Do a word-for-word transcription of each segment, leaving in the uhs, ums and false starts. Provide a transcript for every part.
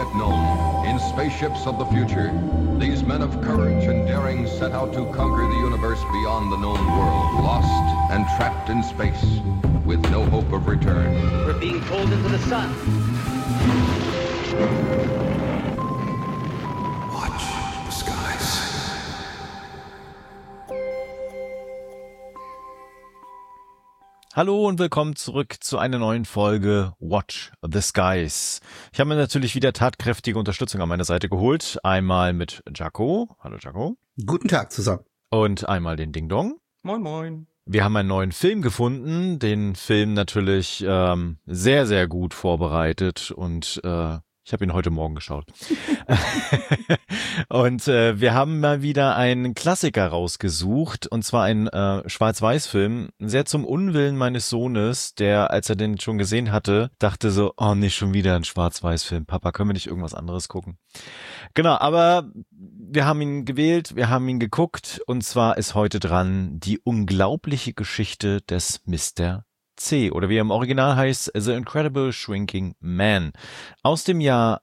yet known, in spaceships of the future, these men of courage and daring set out to conquer the universe beyond the known world, lost and trapped in space, with no hope of return. We're being pulled into the sun. Watch the skies. Hallo und willkommen zurück zu einer neuen Folge Watch the Skies. Ich habe mir natürlich wieder tatkräftige Unterstützung an meine Seite geholt. Einmal mit Jaco. Hallo Jaco. Guten Tag zusammen. Und einmal den Ding Dong. Moin moin. Wir haben einen neuen Film gefunden. Den Film natürlich ähm, sehr, sehr gut vorbereitet und äh, ich habe ihn heute Morgen geschaut. Und äh, wir haben mal wieder einen Klassiker rausgesucht, und zwar einen äh, Schwarz-Weiß-Film, sehr zum Unwillen meines Sohnes, der, als er den schon gesehen hatte, dachte so, oh, nicht schon wieder ein Schwarz-Weiß-Film. Papa, können wir nicht irgendwas anderes gucken? Genau, aber wir haben ihn gewählt, wir haben ihn geguckt, und zwar ist heute dran die unglaubliche Geschichte des Mister C, oder wie er im Original heißt, The Incredible Shrinking Man, aus dem Jahr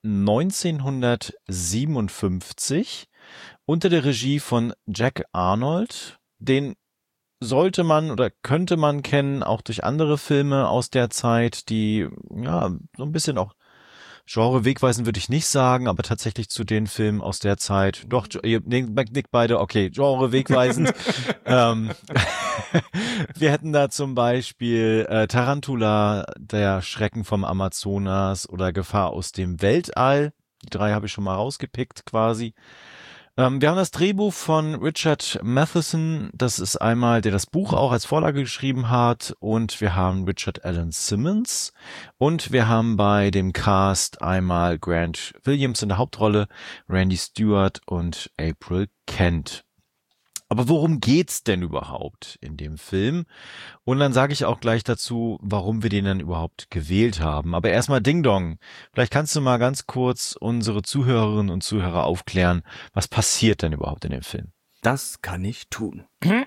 neunzehnhundertsiebenundfünfzig unter der Regie von Jack Arnold. Den sollte man oder könnte man kennen, auch durch andere Filme aus der Zeit, die ja so ein bisschen auch Genre wegweisend würde ich nicht sagen, aber tatsächlich zu den Filmen aus der Zeit, doch, ihr nickt beide, okay, Genre wegweisend. ähm, wir hätten da zum Beispiel äh, Tarantula, der Schrecken vom Amazonas oder Gefahr aus dem Weltall. Die drei habe ich schon mal rausgepickt quasi. Ähm, wir haben das Drehbuch von Richard Matheson, das ist einmal, der das Buch auch als Vorlage geschrieben hat, und wir haben Richard Alan Simmons und wir haben bei dem Cast einmal Grant Williams in der Hauptrolle, Randy Stewart und April Kent. Aber worum geht's denn überhaupt in dem Film? Und dann sage ich auch gleich dazu, warum wir den dann überhaupt gewählt haben. Aber erstmal Ding Dong. Vielleicht kannst du mal ganz kurz unsere Zuhörerinnen und Zuhörer aufklären, was passiert denn überhaupt in dem Film? Das kann ich tun.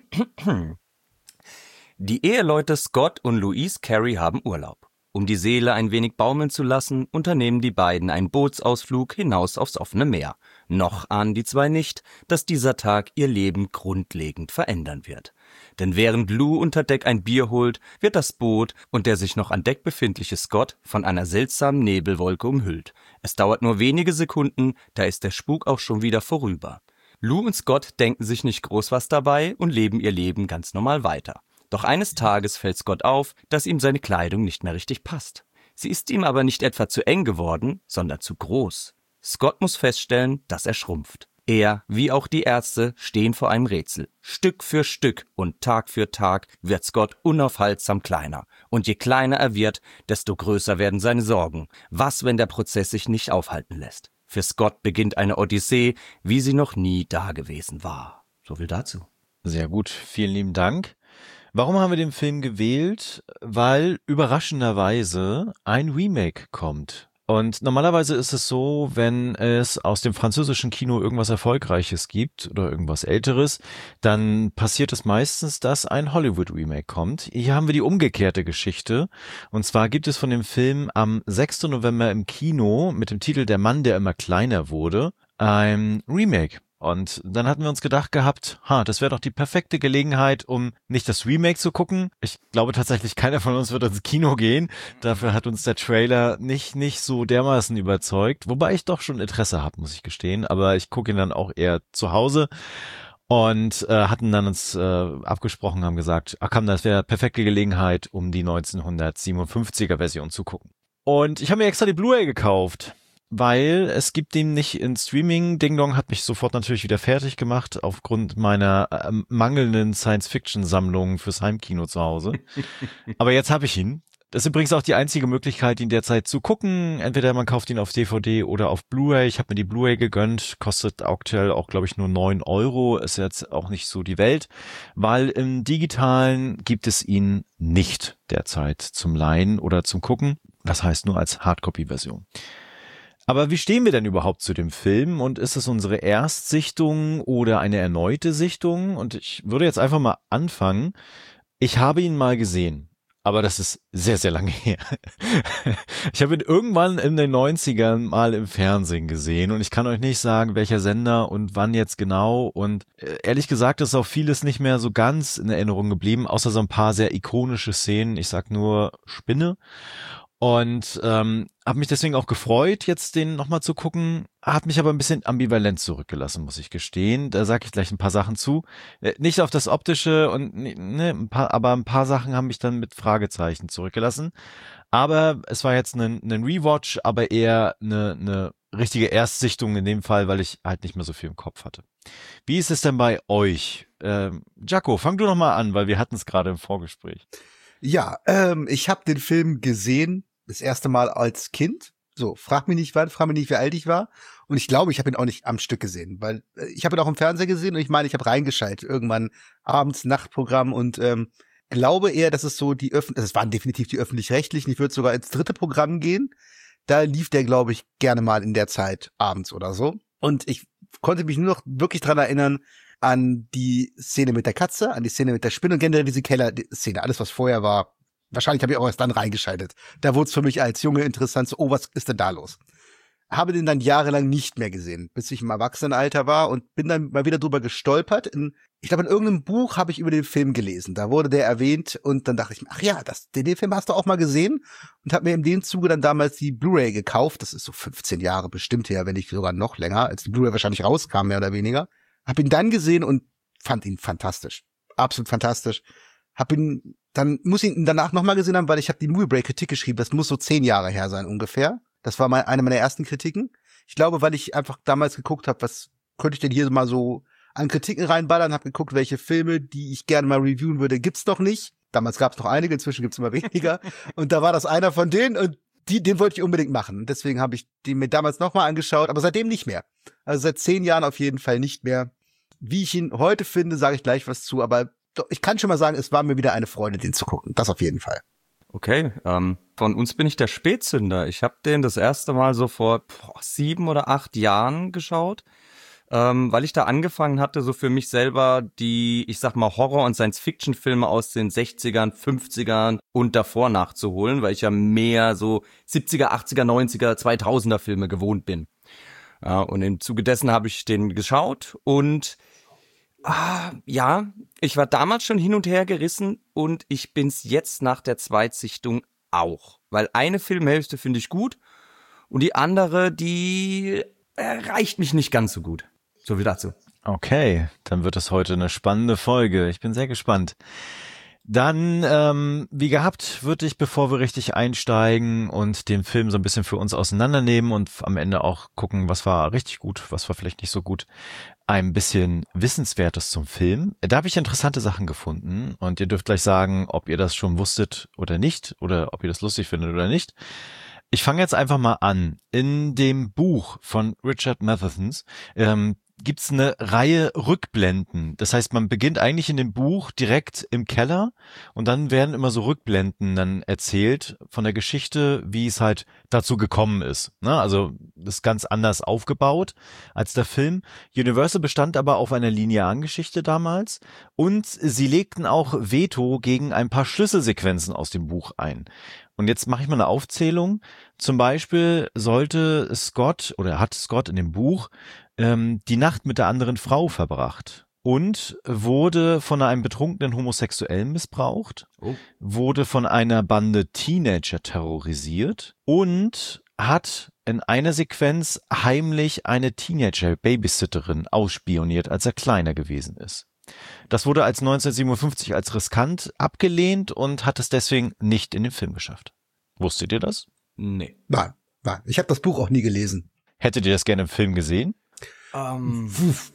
Die Eheleute Scott und Louise Carey haben Urlaub. Um die Seele ein wenig baumeln zu lassen, unternehmen die beiden einen Bootsausflug hinaus aufs offene Meer. Noch ahnen die zwei nicht, dass dieser Tag ihr Leben grundlegend verändern wird. Denn während Lou unter Deck ein Bier holt, wird das Boot und der sich noch an Deck befindliche Scott von einer seltsamen Nebelwolke umhüllt. Es dauert nur wenige Sekunden, da ist der Spuk auch schon wieder vorüber. Lou und Scott denken sich nicht groß was dabei und leben ihr Leben ganz normal weiter. Doch eines Tages fällt Scott auf, dass ihm seine Kleidung nicht mehr richtig passt. Sie ist ihm aber nicht etwa zu eng geworden, sondern zu groß. Scott muss feststellen, dass er schrumpft. Er, wie auch die Ärzte, stehen vor einem Rätsel. Stück für Stück und Tag für Tag wird Scott unaufhaltsam kleiner. Und je kleiner er wird, desto größer werden seine Sorgen. Was, wenn der Prozess sich nicht aufhalten lässt? Für Scott beginnt eine Odyssee, wie sie noch nie dagewesen war. So viel dazu. Sehr gut, vielen lieben Dank. Warum haben wir den Film gewählt? Weil überraschenderweise ein Remake kommt. Und normalerweise ist es so, wenn es aus dem französischen Kino irgendwas Erfolgreiches gibt oder irgendwas Älteres, dann passiert es meistens, dass ein Hollywood-Remake kommt. Hier haben wir die umgekehrte Geschichte. Und zwar gibt es von dem Film am sechsten November im Kino mit dem Titel Der Mann, der immer kleiner wurde, ein Remake. Und dann hatten wir uns gedacht gehabt, ha, das wäre doch die perfekte Gelegenheit, um nicht das Remake zu gucken. Ich glaube tatsächlich, keiner von uns wird ins Kino gehen. Dafür hat uns der Trailer nicht nicht so dermaßen überzeugt. Wobei ich doch schon Interesse habe, muss ich gestehen. Aber ich gucke ihn dann auch eher zu Hause. Und äh, hatten dann uns äh, abgesprochen, haben gesagt, ach komm, das wäre perfekte Gelegenheit, um die neunzehnhundertsiebenundfünfziger Version zu gucken. Und ich habe mir extra die Blu-ray gekauft, weil es gibt den nicht in Streaming. Ding Dong hat mich sofort natürlich wieder fertig gemacht aufgrund meiner äh, mangelnden Science-Fiction-Sammlung fürs Heimkino zu Hause. Aber jetzt habe ich ihn. Das ist übrigens auch die einzige Möglichkeit, ihn derzeit zu gucken. Entweder man kauft ihn auf D V D oder auf Blu-ray. Ich habe mir die Blu-ray gegönnt. Kostet aktuell auch, glaube ich, nur neun Euro. Ist jetzt auch nicht so die Welt, weil im Digitalen gibt es ihn nicht derzeit zum Leihen oder zum Gucken. Das heißt nur als Hardcopy-Version. Aber wie stehen wir denn überhaupt zu dem Film, und ist es unsere Erstsichtung oder eine erneute Sichtung? Und ich würde jetzt einfach mal anfangen. Ich habe ihn mal gesehen. aber das ist sehr, sehr lange her. Ich habe ihn irgendwann in den neunzigern mal im Fernsehen gesehen und ich kann euch nicht sagen, welcher Sender und wann jetzt genau und ehrlich gesagt ist auch vieles nicht mehr so ganz in Erinnerung geblieben, außer so ein paar sehr ikonische Szenen. Ich sag nur Spinne. Und ähm, habe mich deswegen auch gefreut, jetzt den nochmal zu gucken, hat mich aber ein bisschen ambivalent zurückgelassen, muss ich gestehen. Da sage ich gleich ein paar Sachen zu. Äh, nicht auf das Optische, und ne, ein paar, aber ein paar Sachen haben mich dann mit Fragezeichen zurückgelassen. Aber es war jetzt ein, ein Rewatch, aber eher eine, eine richtige Erstsichtung in dem Fall, weil ich halt nicht mehr so viel im Kopf hatte. Wie ist es denn bei euch? Ähm, Jaco, fang du noch mal an, weil wir hatten es gerade im Vorgespräch. Ja, ähm, ich habe den Film gesehen, das erste Mal als Kind. So, frag mich nicht wann, frag mich nicht, wie alt ich war. Und ich glaube, ich habe ihn auch nicht am Stück gesehen, weil äh, ich habe ihn auch im Fernsehen gesehen und ich meine, ich habe reingeschaltet, irgendwann abends, Nachtprogramm und ähm, glaube eher, dass es so die öffentlichen, es waren definitiv die öffentlich-rechtlichen, ich würde sogar ins dritte Programm gehen. Da lief der, glaube ich, gerne mal in der Zeit abends oder so. Und ich konnte mich nur noch wirklich dran erinnern an die Szene mit der Katze, an die Szene mit der Spinne und generell diese Keller-Szene, alles was vorher war. Wahrscheinlich habe ich auch erst dann reingeschaltet. Da wurde es für mich als Junge interessant, so, oh, was ist denn da los? Habe den dann jahrelang nicht mehr gesehen, bis ich im Erwachsenenalter war und bin dann mal wieder drüber gestolpert. In, ich glaube, in irgendeinem Buch habe ich über den Film gelesen. Da wurde der erwähnt und dann dachte ich mir, ach ja, das, den, den Film hast du auch mal gesehen und habe mir in dem Zuge dann damals die Blu-ray gekauft. Das ist so fünfzehn Jahre bestimmt her, wenn nicht sogar noch länger, als die Blu-ray wahrscheinlich rauskam, mehr oder weniger. Hab ihn dann gesehen und fand ihn fantastisch. Absolut fantastisch. Hab ihn, dann muss ich ihn danach nochmal gesehen haben, weil ich habe die Movie Break Kritik geschrieben. Das muss so zehn Jahre her sein ungefähr. Das war mal eine meiner ersten Kritiken. Ich glaube, weil ich einfach damals geguckt habe, was könnte ich denn hier mal so an Kritiken reinballern, habe geguckt, welche Filme, die ich gerne mal reviewen würde, gibt's noch nicht. Damals gab's noch einige, inzwischen gibt's immer weniger. Und da war das einer von denen und die, den wollte ich unbedingt machen. Und deswegen habe ich den mir damals nochmal angeschaut, aber seitdem nicht mehr. Also seit zehn Jahren auf jeden Fall nicht mehr. Wie ich ihn heute finde, sage ich gleich was zu, aber ich kann schon mal sagen, es war mir wieder eine Freude, den zu gucken. Das auf jeden Fall. Okay, ähm, von uns bin ich der Spätzünder. Ich habe den das erste Mal so vor boah, sieben oder acht Jahren geschaut, ähm, weil ich da angefangen hatte, so für mich selber die, ich sag mal, Horror- und Science-Fiction-Filme aus den sechzigern, fünfzigern und davor nachzuholen, weil ich ja mehr so siebziger, achtziger, neunziger, zweitausender Filme gewohnt bin. Ja, und im Zuge dessen habe ich den geschaut und Ah, ja, ich war damals schon hin und her gerissen und ich bin's jetzt nach der Zweitsichtung auch. Weil eine Filmhälfte finde ich gut und die andere, die erreicht mich nicht ganz so gut. So viel dazu. Okay, dann wird es heute eine spannende Folge. Ich bin sehr gespannt. Dann, ähm, wie gehabt, würde ich, bevor wir richtig einsteigen und den Film so ein bisschen für uns auseinandernehmen und am Ende auch gucken, was war richtig gut, was war vielleicht nicht so gut, ein bisschen Wissenswertes zum Film. Da habe ich interessante Sachen gefunden und ihr dürft gleich sagen, ob ihr das schon wusstet oder nicht oder ob ihr das lustig findet oder nicht. Ich fange jetzt einfach mal an. In dem Buch von Richard Mathesons ähm, gibt's eine Reihe Rückblenden. Das heißt, man beginnt eigentlich in dem Buch direkt im Keller und dann werden immer so Rückblenden dann erzählt von der Geschichte, wie es halt dazu gekommen ist. Ne? Also das ist ganz anders aufgebaut als der Film. Universal bestand aber auf einer linearen Geschichte damals und sie legten auch Veto gegen ein paar Schlüsselsequenzen aus dem Buch ein. Und jetzt mache ich mal eine Aufzählung. Zum Beispiel sollte Scott oder hat Scott in dem Buch ähm, die Nacht mit der anderen Frau verbracht und wurde von einem betrunkenen Homosexuellen missbraucht, oh. wurde von einer Bande Teenager terrorisiert und hat in einer Sequenz heimlich eine Teenager-Babysitterin ausspioniert, als er kleiner gewesen ist. Das wurde als neunzehnhundertsiebenundfünfzig als riskant abgelehnt und hat es deswegen nicht in den Film geschafft. Wusstet ihr das? Nee. Nein, nein. Ich habe das Buch auch nie gelesen. Hättet ihr das gerne im Film gesehen? Um.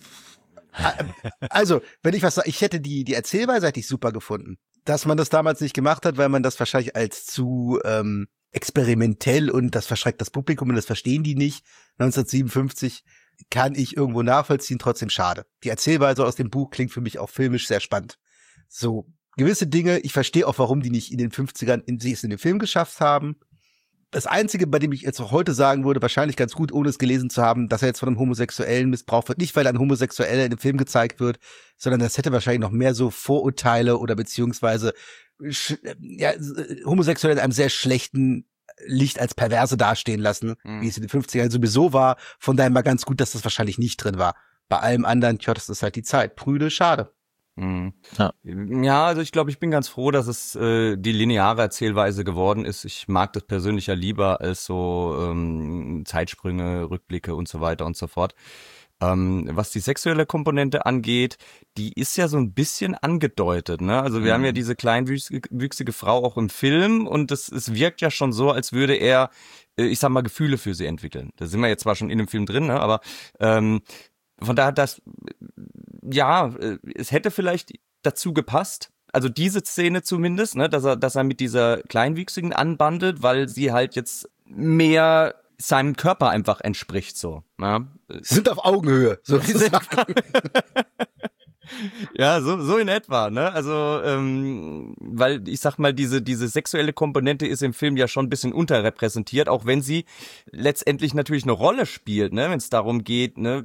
Also, wenn ich was sage, ich hätte die, die Erzählweise hätte ich super gefunden. Dass man das damals nicht gemacht hat, weil man das wahrscheinlich als zu ähm, experimentell und das verschreckt das Publikum und das verstehen die nicht. neunzehnhundertsiebenundfünfzig kann ich irgendwo nachvollziehen, trotzdem schade. Die Erzählweise aus dem Buch klingt für mich auch filmisch sehr spannend. So, gewisse Dinge, ich verstehe auch, warum die nicht in den fünfzigern in, sie es in den Film geschafft haben. Das Einzige, bei dem ich jetzt auch heute sagen würde, wahrscheinlich ganz gut, ohne es gelesen zu haben, dass er jetzt von einem Homosexuellen missbraucht wird. Nicht, weil ein Homosexueller in dem Film gezeigt wird, sondern das hätte wahrscheinlich noch mehr so Vorurteile oder beziehungsweise sch- ja, Homosexuelle in einem sehr schlechten Licht als Perverse dastehen lassen, Mhm. wie es in den fünfzigern sowieso war. Von daher mal ganz gut, dass das wahrscheinlich nicht drin war. Bei allem anderen, tja, das ist halt die Zeit. Prüde, schade. Mhm. Ja. Ja, also ich glaube, ich bin ganz froh, dass es äh, die lineare Erzählweise geworden ist. Ich mag das persönlich ja lieber als so ähm, Zeitsprünge, Rückblicke und so weiter und so fort. Ähm, was die sexuelle Komponente angeht, die ist ja so ein bisschen angedeutet, ne? Also wir Mhm. haben ja diese kleinwüchsige Frau auch im Film und es, es wirkt ja schon so, als würde er, äh, ich sag mal, Gefühle für sie entwickeln. Da sind wir jetzt zwar schon in dem Film drin, ne? Aber ähm, von daher, das, ja, äh, es hätte vielleicht dazu gepasst, also diese Szene zumindest, ne, dass er, dass er mit dieser Kleinwüchsigen anbandelt, weil sie halt jetzt mehr seinem Körper einfach entspricht, so. Ja, Sind auf Augenhöhe. So wie sie sagen. ja so, so in etwa, ne, also, ähm, weil ich sag mal, diese, diese sexuelle Komponente ist im Film ja schon ein bisschen unterrepräsentiert, auch wenn sie letztendlich natürlich eine Rolle spielt, ne, wenn es darum geht, ne,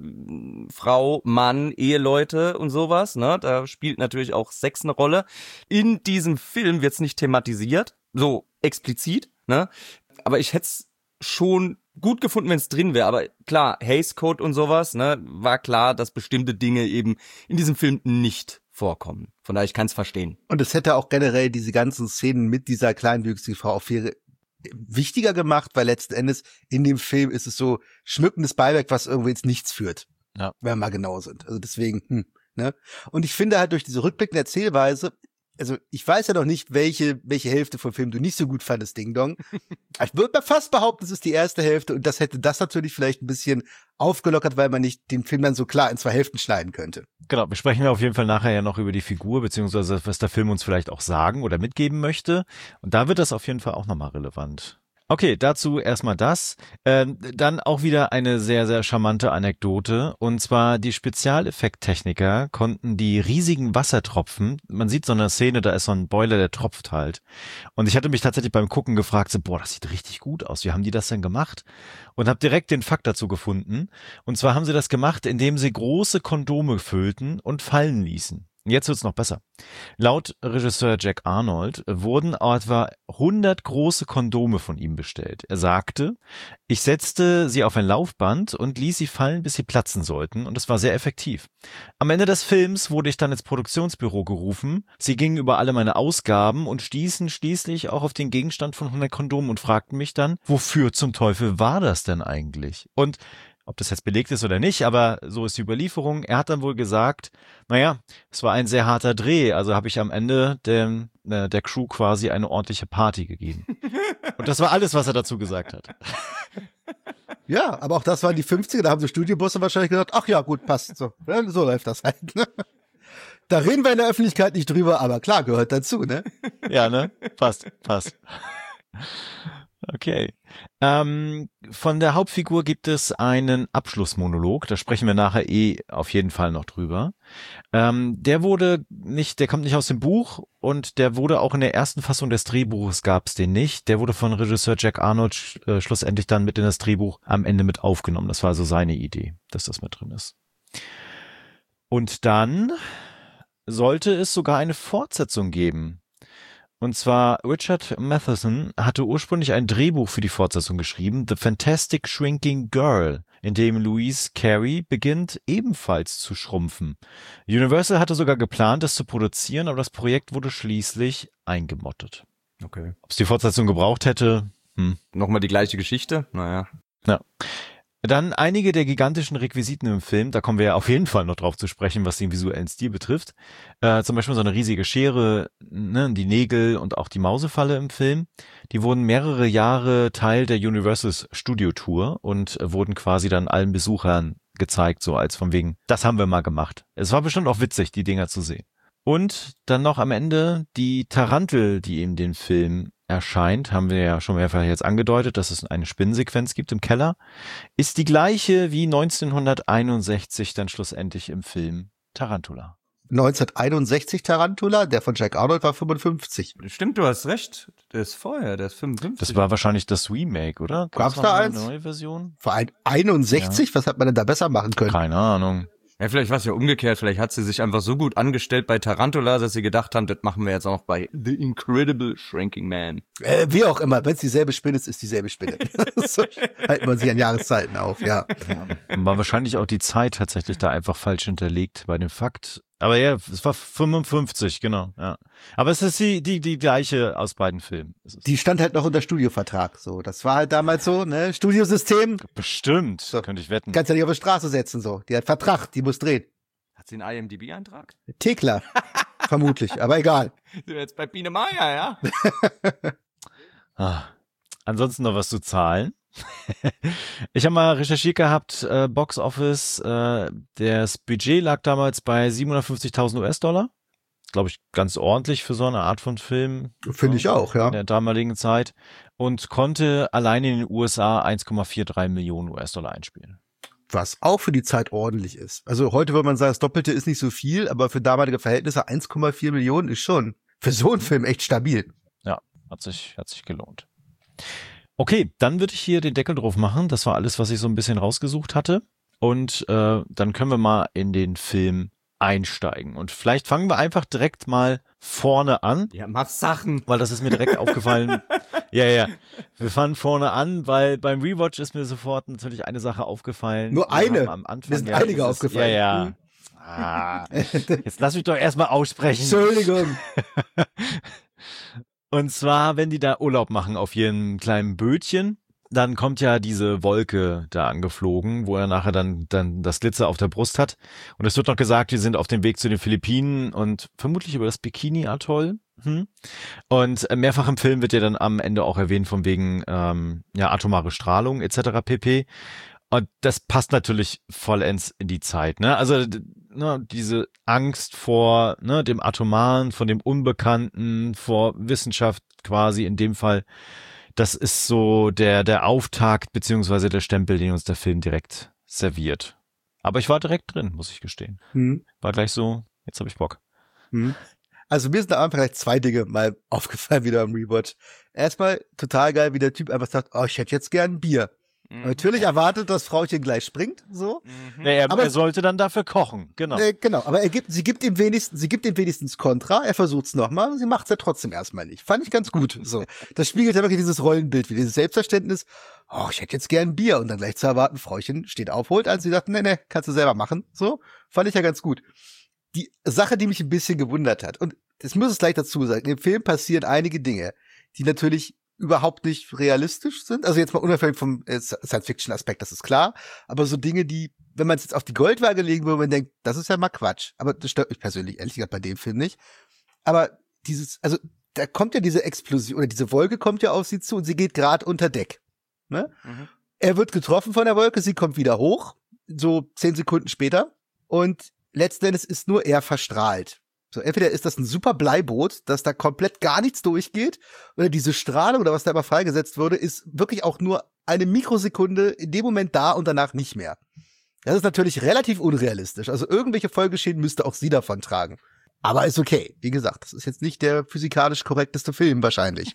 Frau, Mann, Eheleute und sowas, ne, da spielt natürlich auch Sex eine Rolle. In diesem Film wird's nicht thematisiert, so explizit, ne, aber ich hätte es schon gut gefunden, wenn es drin wäre, aber klar, Hays Code und sowas, ne, war klar, dass bestimmte Dinge eben in diesem Film nicht vorkommen. Von daher, ich kann es verstehen. Und es hätte auch generell diese ganzen Szenen mit dieser kleinwüchsigen Frau auch viel wichtiger gemacht, weil letzten Endes in dem Film ist es so schmückendes Beiwerk, was irgendwie ins Nichts führt. Ja. Wenn wir mal genau sind. Also deswegen, hm, ne? Und ich finde halt durch diese rückblickende Erzählweise, also ich weiß ja noch nicht, welche welche Hälfte vom Film du nicht so gut fandest, Ding Dong. Ich würde mal fast behaupten, es ist die erste Hälfte und das hätte das natürlich vielleicht ein bisschen aufgelockert, weil man nicht den Film dann so klar in zwei Hälften schneiden könnte. Genau, wir sprechen ja auf jeden Fall nachher ja noch über die Figur, beziehungsweise was der Film uns vielleicht auch sagen oder mitgeben möchte. Und da wird das auf jeden Fall auch nochmal relevant. Okay, dazu erstmal das. Ähm, dann auch wieder eine sehr, sehr charmante Anekdote. Und zwar die Spezialeffekttechniker konnten die riesigen Wassertropfen, man sieht so eine Szene, da ist so ein Boiler, der tropft halt. Und ich hatte mich tatsächlich beim Gucken gefragt, so, boah, das sieht richtig gut aus. Wie haben die das denn gemacht? Und habe direkt den Fakt dazu gefunden. Und zwar haben sie das gemacht, indem sie große Kondome füllten und fallen ließen. Jetzt wird's noch besser. Laut Regisseur Jack Arnold wurden etwa hundert große Kondome von ihm bestellt. Er sagte, ich setzte sie auf ein Laufband und ließ sie fallen, bis sie platzen sollten, und es war sehr effektiv. Am Ende des Films wurde ich dann ins Produktionsbüro gerufen. Sie gingen über alle meine Ausgaben und stießen schließlich auch auf den Gegenstand von hundert Kondomen und fragten mich dann, wofür zum Teufel war das denn eigentlich? Und ob das jetzt belegt ist oder nicht, aber so ist die Überlieferung. Er hat dann wohl gesagt, naja, es war ein sehr harter Dreh, also habe ich am Ende dem, äh, der Crew quasi eine ordentliche Party gegeben. Und das war alles, was er dazu gesagt hat. Ja, aber auch das waren die fünfziger, da haben so Studiobosse wahrscheinlich gesagt, ach ja, gut, passt, so, ja, so läuft das halt. Da reden wir in der Öffentlichkeit nicht drüber, aber klar, gehört dazu, ne? Ja, ne? Passt, passt. Okay. Ähm, von der Hauptfigur gibt es einen Abschlussmonolog, da sprechen wir nachher eh auf jeden Fall noch drüber. Ähm, der wurde nicht, der kommt nicht aus dem Buch und der wurde auch in der ersten Fassung des Drehbuches gab es den nicht. Der wurde von Regisseur Jack Arnold sch äh, schlussendlich dann mit in das Drehbuch am Ende mit aufgenommen. Das war also seine Idee, dass das mit drin ist. Und dann sollte es sogar eine Fortsetzung geben. Und zwar Richard Matheson hatte ursprünglich ein Drehbuch für die Fortsetzung geschrieben, The Fantastic Shrinking Girl, in dem Louise Carey beginnt ebenfalls zu schrumpfen. Universal hatte sogar geplant, es zu produzieren, aber das Projekt wurde schließlich eingemottet. Okay. Ob es die Fortsetzung gebraucht hätte? Hm. Nochmal die gleiche Geschichte? Naja. Ja. Dann einige der gigantischen Requisiten im Film, da kommen wir ja auf jeden Fall noch drauf zu sprechen, was den visuellen Stil betrifft. Äh, zum Beispiel so eine riesige Schere, ne, die Nägel und auch die Mausefalle im Film. Die wurden mehrere Jahre Teil der Universals Studio Tour und äh, wurden quasi dann allen Besuchern gezeigt, so als von wegen, das haben wir mal gemacht. Es war bestimmt auch witzig, die Dinger zu sehen. Und dann noch am Ende die Tarantel, die in den Film erscheint, haben wir ja schon mehrfach jetzt angedeutet, dass es eine Spinnensequenz gibt im Keller, ist die gleiche wie neunzehnhunderteinundsechzig dann schlussendlich im Film Tarantula. neunzehnhunderteinundsechzig Tarantula, der von Jack Arnold war fünfundfünfzig. Stimmt, du hast recht. Der ist vorher, der ist fünfundfünfzig. Das war wahrscheinlich das Remake, oder? Gab's noch da eine eins? neue Version? Vor allem einundsechzig? Ja. Was hat man denn da besser machen können? Keine Ahnung. Ja, vielleicht war es ja umgekehrt. Vielleicht hat sie sich einfach so gut angestellt bei Tarantula, dass sie gedacht haben, das machen wir jetzt auch noch bei The Incredible Shrinking Man. Äh, wie auch immer, wenn es dieselbe Spinne ist, ist dieselbe Spinne. So halten wir sich an Jahreszeiten auf, ja. War wahrscheinlich auch die Zeit tatsächlich da einfach falsch hinterlegt bei dem Fakt. Aber ja, es war fünfundfünfzig, genau, ja. Aber es ist die, die, die gleiche aus beiden Filmen. Die stand halt noch unter Studiovertrag, so. Das war halt damals so, ne? Studiosystem. Bestimmt, So. könnte ich wetten. Kannst ja nicht auf die Straße setzen, so. Die hat Vertrag, die muss drehen. Hat sie einen I M D B-Eintrag? Thekla. Vermutlich, aber egal. Sind wir jetzt bei Biene Meier, ja? Ah. Ansonsten noch was zu Zahlen. Ich habe mal recherchiert gehabt, äh, Box Office, äh, das Budget lag damals bei siebenhundertfünfzigtausend US-Dollar. Glaube ich, ganz ordentlich für so eine Art von Film. Finde ich auch, ja. In der damaligen Zeit. Und konnte allein in den U S A eins Komma dreiundvierzig Millionen US-Dollar einspielen. Was auch für die Zeit ordentlich ist. Also heute würde man sagen, das Doppelte ist nicht so viel, aber für damalige Verhältnisse eins Komma vier Millionen ist schon für so einen Film echt stabil. Ja, hat sich, hat sich gelohnt. Okay, dann würde ich hier den Deckel drauf machen. Das war alles, was ich so ein bisschen rausgesucht hatte. Und äh, dann können wir mal in den Film einsteigen. Und vielleicht fangen wir einfach direkt mal vorne an. Ja, mach Sachen. Weil das ist mir direkt aufgefallen. Ja, ja. Wir fangen vorne an, weil beim Rewatch ist mir sofort natürlich eine Sache aufgefallen. Nur Wir eine? haben Am Anfang, Mir sind ja, einige dieses- aufgefallen. Ja, ja. Hm. Ah, jetzt lass mich doch erstmal aussprechen. Entschuldigung. Und zwar, wenn die da Urlaub machen auf ihrem kleinen Bötchen, dann kommt ja diese Wolke da angeflogen, wo er nachher dann, dann das Glitzer auf der Brust hat. Und es wird noch gesagt, die sind auf dem Weg zu den Philippinen und vermutlich über das Bikini-Atoll. Hm. Und mehrfach im Film wird ja dann am Ende auch erwähnt von wegen ähm, ja atomare Strahlung et cetera pp. Und das passt natürlich vollends in die Zeit, ne? Also d- ne, diese Angst vor ne, dem Atomaren, von dem Unbekannten, vor Wissenschaft quasi in dem Fall. Das ist so der der Auftakt beziehungsweise der Stempel, den uns der Film direkt serviert. Aber ich war direkt drin, muss ich gestehen. Hm. War gleich so, jetzt habe ich Bock. Hm. Also mir sind da einfach gleich zwei Dinge mal aufgefallen wieder im Rewatch. Erstmal total geil, wie der Typ einfach sagt, oh, ich hätte jetzt gern ein Bier. Mhm. Natürlich erwartet, dass Frauchen gleich springt, so. Mhm. Nee, er, Aber- er sollte dann dafür kochen, genau. Äh, genau, aber er gibt, sie gibt ihm wenigstens, sie gibt ihm wenigstens Kontra, er versucht's nochmal, sie macht's ja trotzdem erstmal nicht. Fand ich ganz gut, so. Das spiegelt ja wirklich dieses Rollenbild, wie dieses Selbstverständnis, oh, ich hätte jetzt gern ein Bier, und dann gleich zu erwarten, Frauchen steht auf, holt eins, sie sagt, nee, nee, kannst du selber machen, so. Fand ich ja ganz gut. Die Sache, die mich ein bisschen gewundert hat, und das muss es gleich dazu sagen, im Film passieren einige Dinge, die natürlich überhaupt nicht realistisch sind. Also jetzt mal unabhängig vom äh, Science-Fiction-Aspekt, das ist klar. Aber so Dinge, die, wenn man es jetzt auf die Goldwaage legen würde, man denkt, das ist ja mal Quatsch. Aber das stört mich persönlich ehrlich gesagt bei dem Film nicht. Aber dieses, also da kommt ja diese Explosion, oder diese Wolke kommt ja auf sie zu und sie geht gerade unter Deck. Ne? Mhm. Er wird getroffen von der Wolke, sie kommt wieder hoch, so zehn Sekunden später. Und letzten Endes ist nur er verstrahlt. So, entweder ist das ein super Bleiboot, dass da komplett gar nichts durchgeht, oder diese Strahlung oder was da immer freigesetzt wurde, ist wirklich auch nur eine Mikrosekunde in dem Moment da und danach nicht mehr. Das ist natürlich relativ unrealistisch. Also irgendwelche Folgeschäden müsste auch sie davon tragen. Aber ist okay. Wie gesagt, das ist jetzt nicht der physikalisch korrekteste Film wahrscheinlich.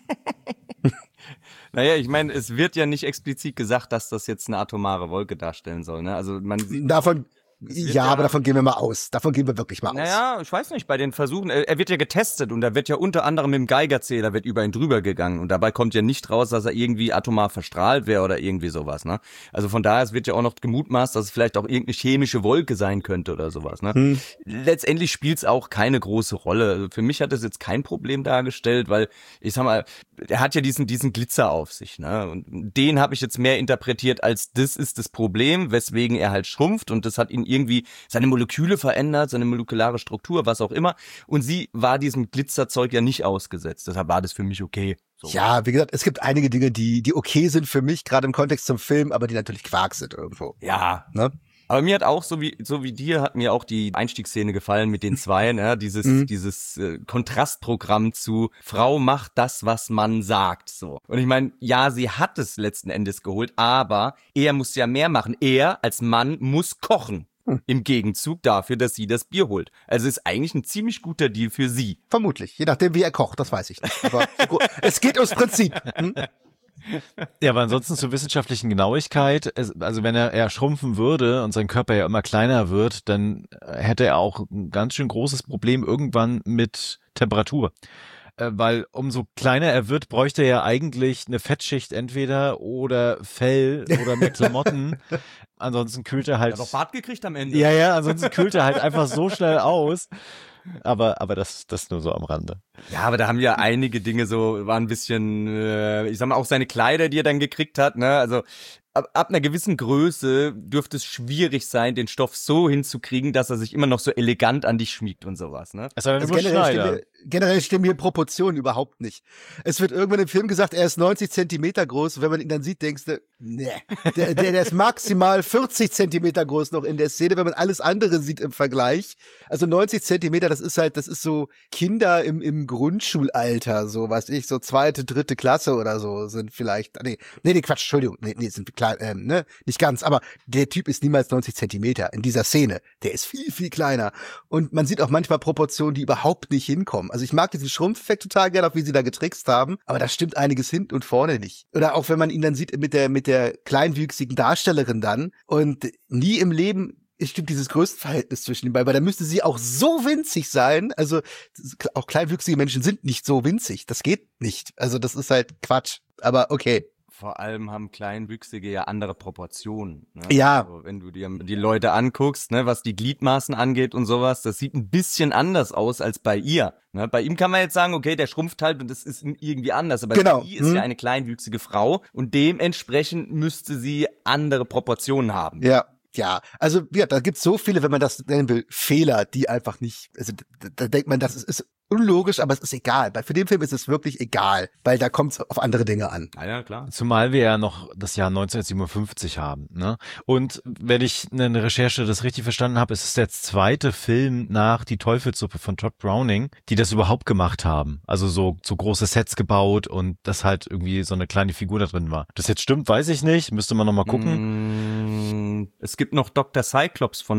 Naja, ich meine, es wird ja nicht explizit gesagt, dass das jetzt eine atomare Wolke darstellen soll, ne? Also man sieht, Davon, wird ja, ja- aber davon gehen wir mal aus. Davon gehen wir wirklich mal aus. naja, ich weiß nicht, bei den Versuchen, er, er wird ja getestet und da wird ja unter anderem mit dem Geigerzähler wird über ihn drüber gegangen und dabei kommt ja nicht raus, dass er irgendwie atomar verstrahlt wäre oder irgendwie sowas, ne? Also von daher, es wird ja auch noch gemutmaßt, dass es vielleicht auch irgendeine chemische Wolke sein könnte oder sowas, ne? Hm. Letztendlich spielt's auch keine große Rolle. Also für mich hat das jetzt kein Problem dargestellt, weil ich sag mal, er hat ja diesen diesen Glitzer auf sich, ne? Und den habe ich jetzt mehr interpretiert als das ist das Problem, weswegen er halt schrumpft und das hat ihn irgendwie seine Moleküle verändert, seine molekulare Struktur, was auch immer. Und sie war diesem Glitzerzeug ja nicht ausgesetzt. Deshalb war das für mich okay. So. Ja, wie gesagt, es gibt einige Dinge, die, die okay sind für mich, gerade im Kontext zum Film, aber die natürlich Quark sind irgendwo. Ja. Ne? Aber mir hat auch, so wie so wie dir, hat mir auch die Einstiegsszene gefallen mit den zwei, ne? Dieses Mhm. dieses äh, Kontrastprogramm zu Frau macht das, was man sagt, so. Und ich meine, ja, sie hat es letzten Endes geholt, aber er muss ja mehr machen. Er als Mann muss kochen. Hm. Im Gegenzug dafür, dass sie das Bier holt. Also ist eigentlich ein ziemlich guter Deal für sie. Vermutlich. Je nachdem, wie er kocht, das weiß ich nicht. Aber so gut. Es geht ums Prinzip. Hm? Ja, aber ansonsten zur wissenschaftlichen Genauigkeit, es, also wenn er, er schrumpfen würde und sein Körper ja immer kleiner wird, dann hätte er auch ein ganz schön großes Problem irgendwann mit Temperatur. Äh, weil umso kleiner er wird, bräuchte er ja eigentlich eine Fettschicht entweder oder Fell oder mehr Klamotten. Ansonsten kühlt er halt... Er hat doch Bart gekriegt am Ende. Ja, ja, ansonsten kühlt er halt einfach so schnell aus. Aber, aber das, das nur so am Rande. Ja, aber da haben ja einige Dinge so, war ein bisschen, äh, ich sag mal, auch seine Kleider, die er dann gekriegt hat, ne, also ab, ab einer gewissen Größe dürfte es schwierig sein, den Stoff so hinzukriegen, dass er sich immer noch so elegant an dich schmiegt und sowas, ne. Es also generell, stimmen, generell stimmen hier Proportionen überhaupt nicht. Es wird irgendwann im Film gesagt, er ist neunzig Zentimeter groß, und wenn man ihn dann sieht, denkst du, nee, der, der, der ist maximal vierzig Zentimeter groß noch in der Szene, wenn man alles andere sieht im Vergleich. Also neunzig Zentimeter, das ist halt, das ist so Kinder im, im Grundschulalter, so, weiß ich, so zweite, dritte Klasse oder so sind vielleicht, nee, nee, nee, Quatsch, Entschuldigung, nee, nee, sind klar, ähm, ne, nicht ganz, aber der Typ ist niemals neunzig Zentimeter in dieser Szene. Der ist viel, viel kleiner. Und man sieht auch manchmal Proportionen, die überhaupt nicht hinkommen. Also ich mag diesen Schrumpfeffekt total gerne, auch wie sie da getrickst haben, aber da stimmt einiges hinten und vorne nicht. Oder auch wenn man ihn dann sieht mit der, mit der kleinwüchsigen Darstellerin dann und nie im Leben es stimmt dieses Größenverhältnis zwischen den beiden, weil da müsste sie auch so winzig sein. Also auch kleinwüchsige Menschen sind nicht so winzig. Das geht nicht. Also das ist halt Quatsch. Aber okay. Vor allem haben Kleinwüchsige ja andere Proportionen. Ne? Ja. Also wenn du dir die Leute anguckst, ne, was die Gliedmaßen angeht und sowas, das sieht ein bisschen anders aus als bei ihr. Ne? Bei ihm kann man jetzt sagen, okay, der schrumpft halt und das ist irgendwie anders. Aber genau. sie ist hm. ja eine kleinwüchsige Frau und dementsprechend müsste sie andere Proportionen haben. Ja. Ja, also ja, da gibt's so viele, wenn man das nennen will, Fehler, die einfach nicht, also da, da denkt man, das ist, ist unlogisch, aber es ist egal. Weil für den Film ist es wirklich egal, weil da kommt es auf andere Dinge an. Ja, ja, klar. Zumal wir ja noch das Jahr neunzehnhundertsiebenundfünfzig haben, ne? Und wenn ich eine Recherche das richtig verstanden habe, ist es der zweite Film nach Die Teufelssuppe von Todd Browning, die das überhaupt gemacht haben. Also so, so große Sets gebaut und das halt irgendwie so eine kleine Figur da drin war. Das jetzt stimmt, weiß ich nicht. Müsste man noch mal gucken. Mm, es gibt noch Doktor Cyclops von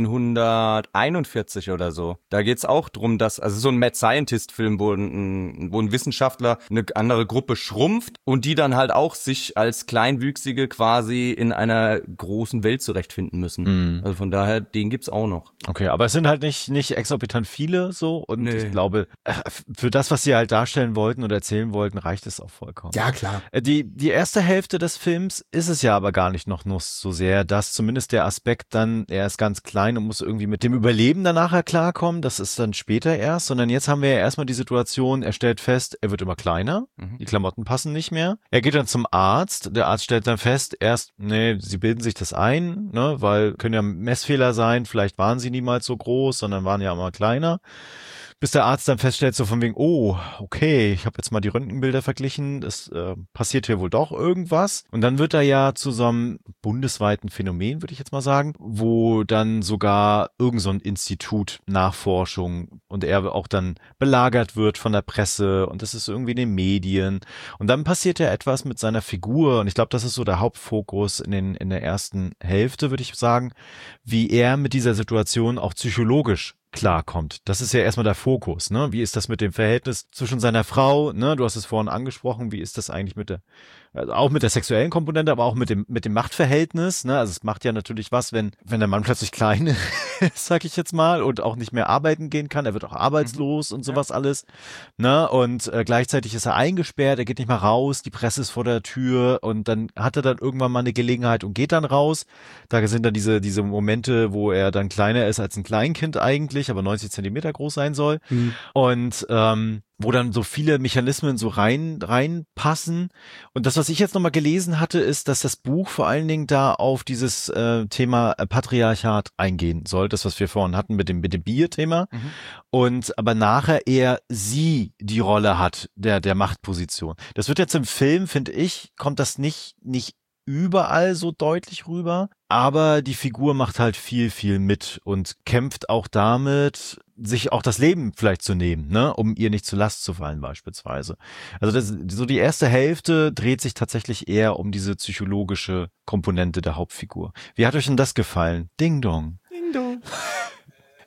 neunzehnhunderteinundvierzig oder so. Da geht's auch drum, dass, also so ein Mad Scientist-Film, wo ein, wo ein Wissenschaftler eine andere Gruppe schrumpft und die dann halt auch sich als Kleinwüchsige quasi in einer großen Welt zurechtfinden müssen. Mhm. Also von daher, den gibt's auch noch. Okay, aber es sind halt nicht nicht exorbitant viele so und Nee. ich glaube, für das, was sie halt darstellen wollten oder erzählen wollten, reicht es auch vollkommen. Ja, klar. Die, die erste Hälfte des Films ist es ja aber gar nicht noch nur so sehr, dass zumindest der Aspekt dann, er ist ganz klein und muss irgendwie mit dem Überleben dann nachher klarkommen, das ist dann später erst, sondern jetzt haben wir ja erstmal die Situation, er stellt fest, er wird immer kleiner, Mhm. die Klamotten passen nicht mehr. Er geht dann zum Arzt, der Arzt stellt dann fest, erst, nee, sie bilden sich das ein, ne, weil können ja Messfehler sein, vielleicht waren sie niemals so groß, sondern waren ja immer kleiner. Bis der Arzt dann feststellt, so von wegen, oh, okay, ich habe jetzt mal die Röntgenbilder verglichen, es äh, passiert hier wohl doch irgendwas. Und dann wird er ja zu so einem bundesweiten Phänomen, würde ich jetzt mal sagen, wo dann sogar irgend so ein Institut Nachforschung und er auch dann belagert wird von der Presse und das ist irgendwie in den Medien. Und dann passiert ja etwas mit seiner Figur und ich glaube, das ist so der Hauptfokus in, den, in der ersten Hälfte, würde ich sagen, wie er mit dieser Situation auch psychologisch klarkommt. Das ist ja erstmal der Fokus, ne? Wie ist das mit dem Verhältnis zwischen seiner Frau, ne? Du hast es vorhin angesprochen, wie ist das eigentlich mit der, also auch mit der sexuellen Komponente, aber auch mit dem, mit dem Machtverhältnis, ne? Also es macht ja natürlich was, wenn, wenn der Mann plötzlich klein ist, sag ich jetzt mal, und auch nicht mehr arbeiten gehen kann, er wird auch arbeitslos und sowas ja. alles, ne? Und äh, gleichzeitig ist er eingesperrt, er geht nicht mal raus, die Presse ist vor der Tür und dann hat er dann irgendwann mal eine Gelegenheit und geht dann raus. Da sind dann diese, diese Momente, wo er dann kleiner ist als ein Kleinkind eigentlich, aber neunzig Zentimeter groß sein soll. Mhm. Und ähm, wo dann so viele Mechanismen so rein reinpassen. Und das, was ich jetzt nochmal gelesen hatte, ist, dass das Buch vor allen Dingen da auf dieses äh, Thema Patriarchat eingehen soll, das, was wir vorhin hatten mit dem, mit dem Bier-Thema. Mhm. Und aber nachher eher sie die Rolle hat, der, der Machtposition. Das wird jetzt im Film, finde ich, kommt das nicht, nicht überall so deutlich rüber, aber die Figur macht halt viel, viel mit und kämpft auch damit, sich auch das Leben vielleicht zu nehmen, ne, um ihr nicht zur Last zu fallen beispielsweise. Also das, so die erste Hälfte dreht sich tatsächlich eher um diese psychologische Komponente der Hauptfigur. Wie hat euch denn das gefallen? Ding Dong. Ding Dong.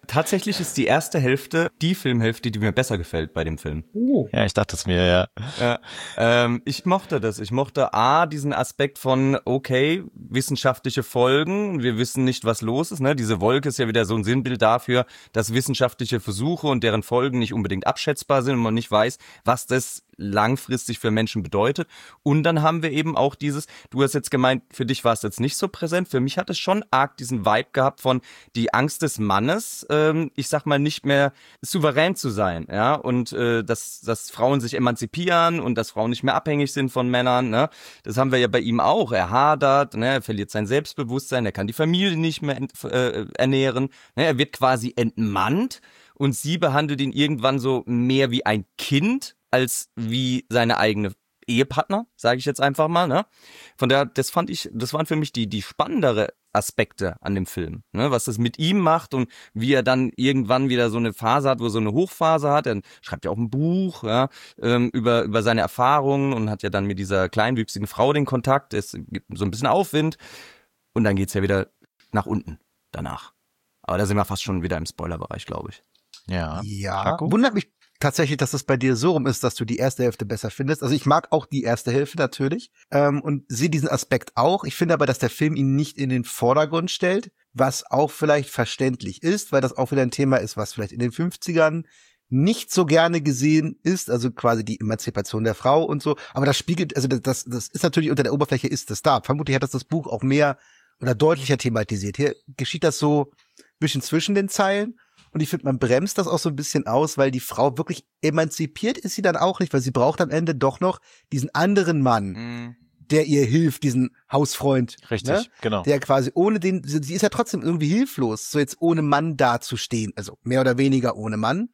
Tatsächlich ist die erste Hälfte die Filmhälfte, die mir besser gefällt bei dem Film. Ja, ich dachte es mir, ja. Ja, ähm, ich mochte das. Ich mochte A, diesen Aspekt von, okay, wissenschaftliche Folgen, wir wissen nicht, was los ist. Ne? Diese Wolke ist ja wieder so ein Sinnbild dafür, dass wissenschaftliche Versuche und deren Folgen nicht unbedingt abschätzbar sind und man nicht weiß, was das langfristig für Menschen bedeutet. Und dann haben wir eben auch dieses, du hast jetzt gemeint, für dich war es jetzt nicht so präsent, für mich hat es schon arg diesen Vibe gehabt von die Angst des Mannes, ähm, ich sag mal, nicht mehr souverän zu sein, ja, und äh, dass, dass Frauen sich emanzipieren und dass Frauen nicht mehr abhängig sind von Männern, ne, das haben wir ja bei ihm auch, er hadert, ne, er verliert sein Selbstbewusstsein, er kann die Familie nicht mehr ent, äh, ernähren, ne, er wird quasi entmannt und sie behandelt ihn irgendwann so mehr wie ein Kind, als wie seine eigene Ehepartner, sage ich jetzt einfach mal, ne? Von daher, das fand ich, das waren für mich die die spannendere Aspekte an dem Film, ne? Was das mit ihm macht und wie er dann irgendwann wieder so eine Phase hat, wo er so eine Hochphase hat. Er schreibt ja auch ein Buch, ja, ähm, über über seine Erfahrungen und hat ja dann mit dieser kleinwüchsigen Frau den Kontakt. Es gibt so ein bisschen Aufwind und dann geht's ja wieder nach unten danach. Aber da sind wir fast schon wieder im Spoilerbereich, glaube ich. Ja. Ja. Jaco? Wundert mich tatsächlich, dass es bei dir so rum ist, dass du die erste Hälfte besser findest. Also ich mag auch die erste Hälfte natürlich ähm, und sehe diesen Aspekt auch. Ich finde aber, dass der Film ihn nicht in den Vordergrund stellt, was auch vielleicht verständlich ist, weil das auch wieder ein Thema ist, was vielleicht in den fünfzigern nicht so gerne gesehen ist, also quasi die Emanzipation der Frau und so. Aber das spiegelt, also das, das ist natürlich unter der Oberfläche ist das da. Vermutlich hat das das Buch auch mehr oder deutlicher thematisiert. Hier geschieht das so ein bisschen zwischen den Zeilen. Und ich finde, man bremst das auch so ein bisschen aus, weil die Frau wirklich emanzipiert ist sie dann auch nicht, weil sie braucht am Ende doch noch diesen anderen Mann, mhm. der ihr hilft, diesen Hausfreund. Richtig, ne? genau. Der quasi ohne den, sie ist ja trotzdem irgendwie hilflos, so jetzt ohne Mann dazustehen, also mehr oder weniger ohne Mann.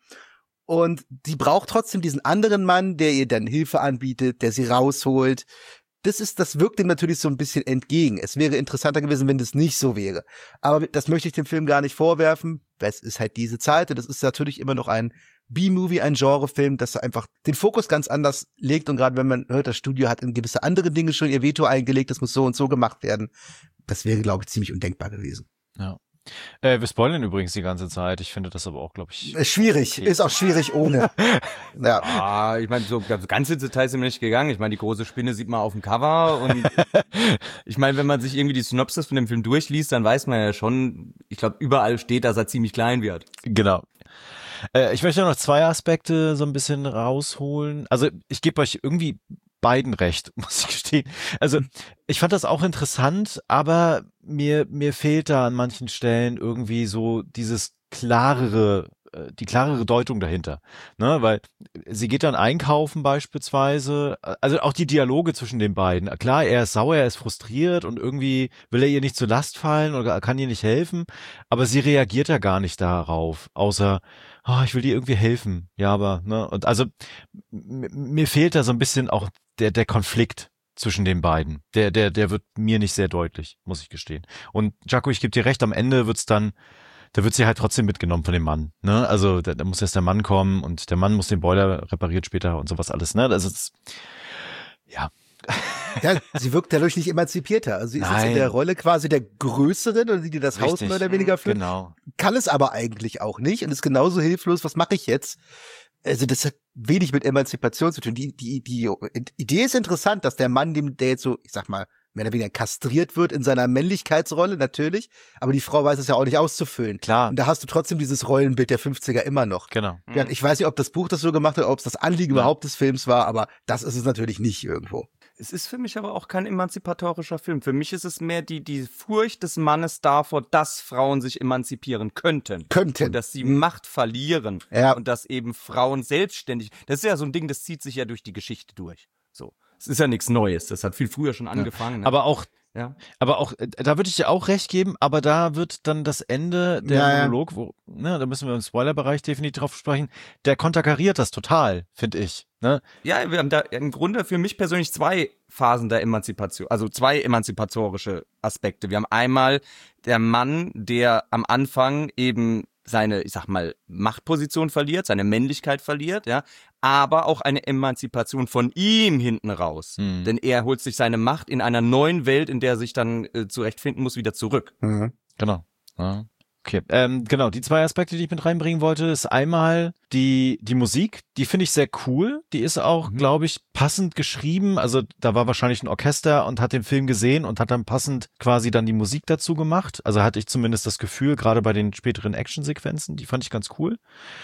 Und die braucht trotzdem diesen anderen Mann, der ihr dann Hilfe anbietet, der sie rausholt. Das ist, das wirkt dem natürlich so ein bisschen entgegen. Es wäre interessanter gewesen, wenn das nicht so wäre. Aber das möchte ich dem Film gar nicht vorwerfen. Es ist halt diese Zeit und es ist natürlich immer noch ein B-Movie, ein Genrefilm, das einfach den Fokus ganz anders legt. Und gerade wenn man hört, das Studio hat in gewisse andere Dinge schon ihr Veto eingelegt, das muss so und so gemacht werden. Das wäre, glaube ich, ziemlich undenkbar gewesen. Ja. Äh, wir spoilern übrigens die ganze Zeit. Ich finde das aber auch, glaube ich... Ist schwierig. Okay. Ist auch schwierig ohne. Ja. Ah, ich meine, so ganz ins Detail sind wir nicht gegangen. Ich meine, die große Spinne sieht man auf dem Cover und ich meine, wenn man sich irgendwie die Synopsis von dem Film durchliest, dann weiß man ja schon, ich glaube, überall steht, dass er ziemlich klein wird. Genau. Äh, ich möchte noch zwei Aspekte so ein bisschen rausholen. Also ich gebe euch irgendwie beiden recht, muss ich gestehen. Also ich fand das auch interessant, aber mir mir fehlt da an manchen Stellen irgendwie so dieses klarere, die klarere Deutung dahinter, ne, weil sie geht dann einkaufen beispielsweise, also auch die Dialoge zwischen den beiden. Klar, er ist sauer, er ist frustriert und irgendwie will er ihr nicht zur Last fallen oder kann ihr nicht helfen, aber sie reagiert ja gar nicht darauf, außer oh, ich will dir irgendwie helfen. Ja, aber ne, und also mir fehlt da so ein bisschen auch der der Konflikt zwischen den beiden. Der der der wird mir nicht sehr deutlich, muss ich gestehen. Und Jaco, ich gebe dir recht, am Ende wird's dann da wird sie halt trotzdem mitgenommen von dem Mann, ne? Also da, da muss erst der Mann kommen und der Mann muss den Boiler repariert später und sowas alles, ne? Das ist ja. Ja, sie wirkt dadurch nicht emanzipierter. Also sie ist Nein. jetzt in der Rolle quasi der Größeren oder die, die das Haus Richtig. mehr oder weniger führt. Genau. Kann es aber eigentlich auch nicht und ist genauso hilflos. Was mache ich jetzt? Also das hat wenig mit Emanzipation zu tun. Die, die, die Idee ist interessant, dass der Mann, dem der jetzt so, ich sag mal, mehr oder weniger kastriert wird in seiner Männlichkeitsrolle, natürlich. Aber die Frau weiß es ja auch nicht auszufüllen. Klar. Und da hast du trotzdem dieses Rollenbild der fünfziger immer noch. Genau. Ja, ich weiß nicht, ob das Buch das so gemacht hat, ob es das Anliegen Ja. überhaupt des Films war, aber das ist es natürlich nicht irgendwo. Es ist für mich aber auch kein emanzipatorischer Film. Für mich ist es mehr die, die Furcht des Mannes davor, dass Frauen sich emanzipieren könnten. Könnten. Und dass sie Macht verlieren. Ja. Und dass eben Frauen selbstständig, das ist ja so ein Ding, das zieht sich ja durch die Geschichte durch. So. Es ist ja nichts Neues. Das hat viel früher schon angefangen. Ne? Aber auch Ja. Aber auch, äh, da würde ich dir auch recht geben, aber da wird dann das Ende, der Ja, ja. Monolog, wo, ne, da müssen wir im Spoilerbereich definitiv drauf sprechen, der konterkariert das total, finde ich, ne? Ja, wir haben da im Grunde für mich persönlich zwei Phasen der Emanzipation, also zwei emanzipatorische Aspekte. Wir haben einmal der Mann, der am Anfang eben seine, ich sag mal, Machtposition verliert, seine Männlichkeit verliert, ja, aber auch eine Emanzipation von ihm hinten raus. Mhm. Denn er holt sich seine Macht in einer neuen Welt, in der er sich dann äh, zurechtfinden muss, wieder zurück. Mhm. Genau. Ja. Okay, ähm, genau, die zwei Aspekte, die ich mit reinbringen wollte, ist einmal die die Musik, die finde ich sehr cool, die ist auch, mhm. glaube ich, passend geschrieben, also da war wahrscheinlich ein Orchester und hat den Film gesehen und hat dann passend quasi dann die Musik dazu gemacht, also hatte ich zumindest das Gefühl, gerade bei den späteren Actionsequenzen, die fand ich ganz cool.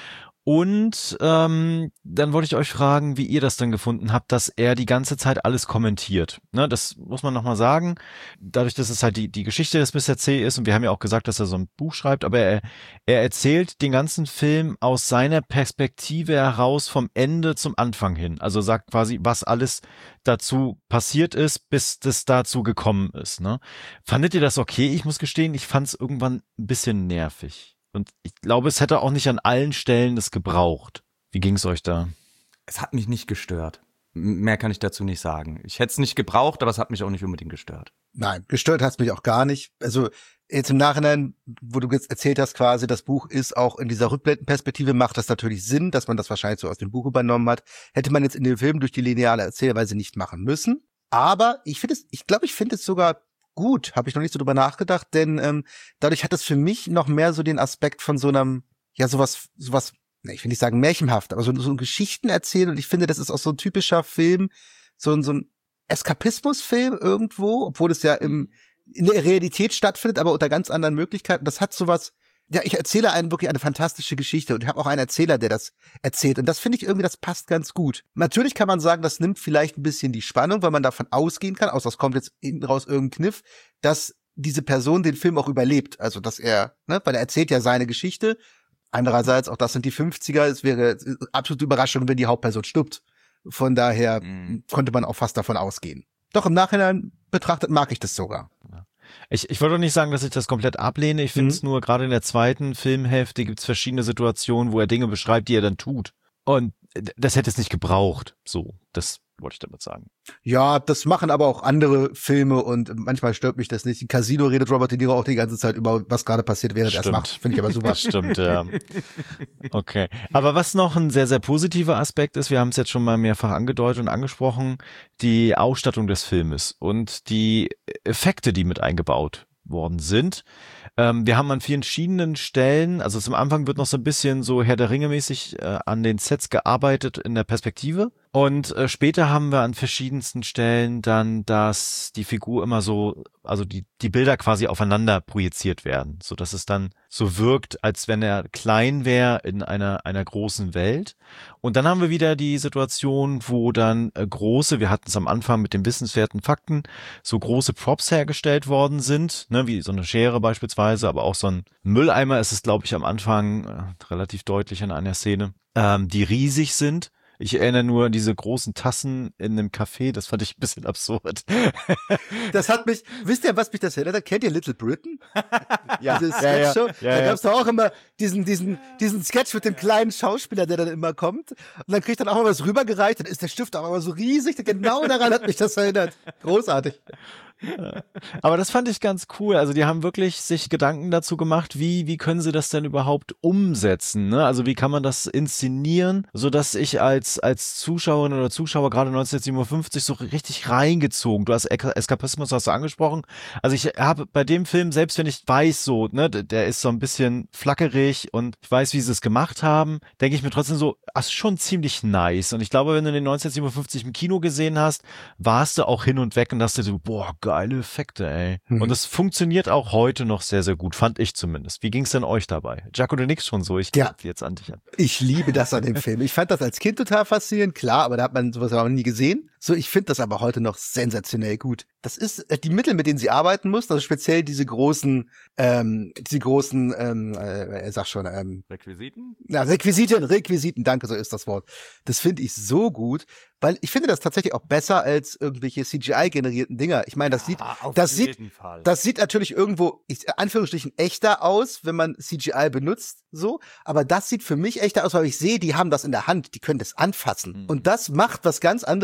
Und ähm, dann wollte ich euch fragen, wie ihr das dann gefunden habt, dass er die ganze Zeit alles kommentiert. Ne, das muss man nochmal sagen. Dadurch, dass es halt die die Geschichte des Mister C ist und wir haben ja auch gesagt, dass er so ein Buch schreibt, aber er, er erzählt den ganzen Film aus seiner Perspektive heraus vom Ende zum Anfang hin. Also sagt quasi, was alles dazu passiert ist, bis das dazu gekommen ist. Ne? Fandet ihr das okay? Ich muss gestehen, ich fand es irgendwann ein bisschen nervig. Und ich glaube, es hätte auch nicht an allen Stellen es gebraucht. Wie ging es euch da? Es hat mich nicht gestört. Mehr kann ich dazu nicht sagen. Ich hätte es nicht gebraucht, aber es hat mich auch nicht unbedingt gestört. Nein, gestört hat es mich auch gar nicht. Also jetzt im Nachhinein, wo du jetzt erzählt hast quasi, das Buch ist auch in dieser Rückblendenperspektive, macht das natürlich Sinn, dass man das wahrscheinlich so aus dem Buch übernommen hat. Hätte man jetzt in dem Film durch die lineare Erzählweise nicht machen müssen. Aber ich finde es, ich glaube, ich finde es sogar gut, habe ich noch nicht so drüber nachgedacht, denn ähm, dadurch hat es für mich noch mehr so den Aspekt von so einem, ja sowas, sowas, ne, ich will nicht sagen märchenhaft, aber so, so ein Geschichten erzählen und ich finde, das ist auch so ein typischer Film, so ein, so ein Eskapismusfilm irgendwo, obwohl es ja im, in der Realität stattfindet, aber unter ganz anderen Möglichkeiten. Das hat sowas, ja, ich erzähle einen wirklich eine fantastische Geschichte und ich habe auch einen Erzähler, der das erzählt und das finde ich irgendwie, das passt ganz gut. Natürlich kann man sagen, das nimmt vielleicht ein bisschen die Spannung, weil man davon ausgehen kann, außer es kommt jetzt hinten raus irgendein Kniff, dass diese Person den Film auch überlebt, also dass er, ne, weil er erzählt ja seine Geschichte. Andererseits, auch das sind die fünfziger, es wäre absolute Überraschung, wenn die Hauptperson stirbt. Von daher mhm. konnte man auch fast davon ausgehen. Doch im Nachhinein betrachtet mag ich das sogar. Ja. Ich, ich wollte doch nicht sagen, dass ich das komplett ablehne. Ich finde es mhm. nur, gerade in der zweiten Filmhälfte gibt es verschiedene Situationen, wo er Dinge beschreibt, die er dann tut. Und das hätte es nicht gebraucht. So, das wollte ich damit sagen. Ja, das machen aber auch andere Filme und manchmal stört mich das nicht. In Casino redet Robert De Niro auch die ganze Zeit über, was gerade passiert, während er es macht. Finde ich aber super. Das stimmt, ja. Okay. Aber was noch ein sehr, sehr positiver Aspekt ist, wir haben es jetzt schon mal mehrfach angedeutet und angesprochen, die Ausstattung des Filmes und die Effekte, die mit eingebaut worden sind. Ähm, wir haben an vielen verschiedenen Stellen, also zum Anfang wird noch so ein bisschen so Herr der Ringe mäßig äh, an den Sets gearbeitet in der Perspektive und äh, später haben wir an verschiedensten Stellen dann, dass die Figur immer so, also die die Bilder quasi aufeinander projiziert werden, so dass es dann so wirkt, als wenn er klein wäre in einer einer großen Welt. Und dann haben wir wieder die Situation, wo dann äh, große, wir hatten es am Anfang mit den wissenswerten Fakten, so große Props hergestellt worden sind, ne, wie so eine Schere beispielsweise, aber auch so ein Mülleimer ist es, glaube ich, am Anfang äh, relativ deutlich in einer Szene, ähm, die riesig sind. Ich erinnere nur an diese großen Tassen in einem Café, das fand ich ein bisschen absurd. Das hat mich, wisst ihr, was mich das erinnert? Kennt ihr Little Britain? Ja, Diese ja, ja, Sketch-Show? ja, Da ja. gab's doch auch immer diesen, diesen, diesen Sketch mit dem kleinen Schauspieler, der dann immer kommt. Und dann kriegt dann auch mal was rübergereicht, dann ist der Stift auch immer so riesig. Genau daran hat mich das erinnert. Großartig. Aber das fand ich ganz cool. Also die haben wirklich sich Gedanken dazu gemacht, wie wie können sie das denn überhaupt umsetzen? Ne? Also wie kann man das inszenieren, so dass ich als als Zuschauerin oder Zuschauer gerade neunzehnhundertsiebenundfünfzig so richtig reingezogen. Du hast Eskapismus hast du angesprochen. Also ich habe bei dem Film, selbst wenn ich weiß, so ne, der ist so ein bisschen flackerig und ich weiß, wie sie es gemacht haben, denke ich mir trotzdem so, das ist schon ziemlich nice. Und ich glaube, wenn du den neunzehnhundertsiebenundfünfzig im Kino gesehen hast, warst du auch hin und weg und hast dir so, boah, geile Effekte, ey. Mhm. Und es funktioniert auch heute noch sehr, sehr gut, fand ich zumindest. Wie ging's denn euch dabei? Jaco, du nix schon so, ich ja. jetzt an dich an. Ich liebe das an dem Film. Ich fand das als Kind total faszinierend, klar, aber da hat man sowas auch noch nie gesehen. So, ich finde das aber heute noch sensationell gut. Das ist äh, die Mittel, mit denen sie arbeiten muss, also speziell diese großen, ähm, diese großen, ähm, äh, sag schon, ähm, Requisiten? Ja, Requisiten, Requisiten, danke, so ist das Wort. Das finde ich so gut, weil ich finde das tatsächlich auch besser als irgendwelche C G I-generierten Dinger. Ich meine, das sieht, ah, das sieht, Fall. das sieht natürlich irgendwo, ich, Anführungsstrichen, echter aus, wenn man C G I benutzt, so. Aber das sieht für mich echter aus, weil ich sehe, die haben das in der Hand, die können das anfassen. Mhm. Und das macht was ganz anderes mit mir.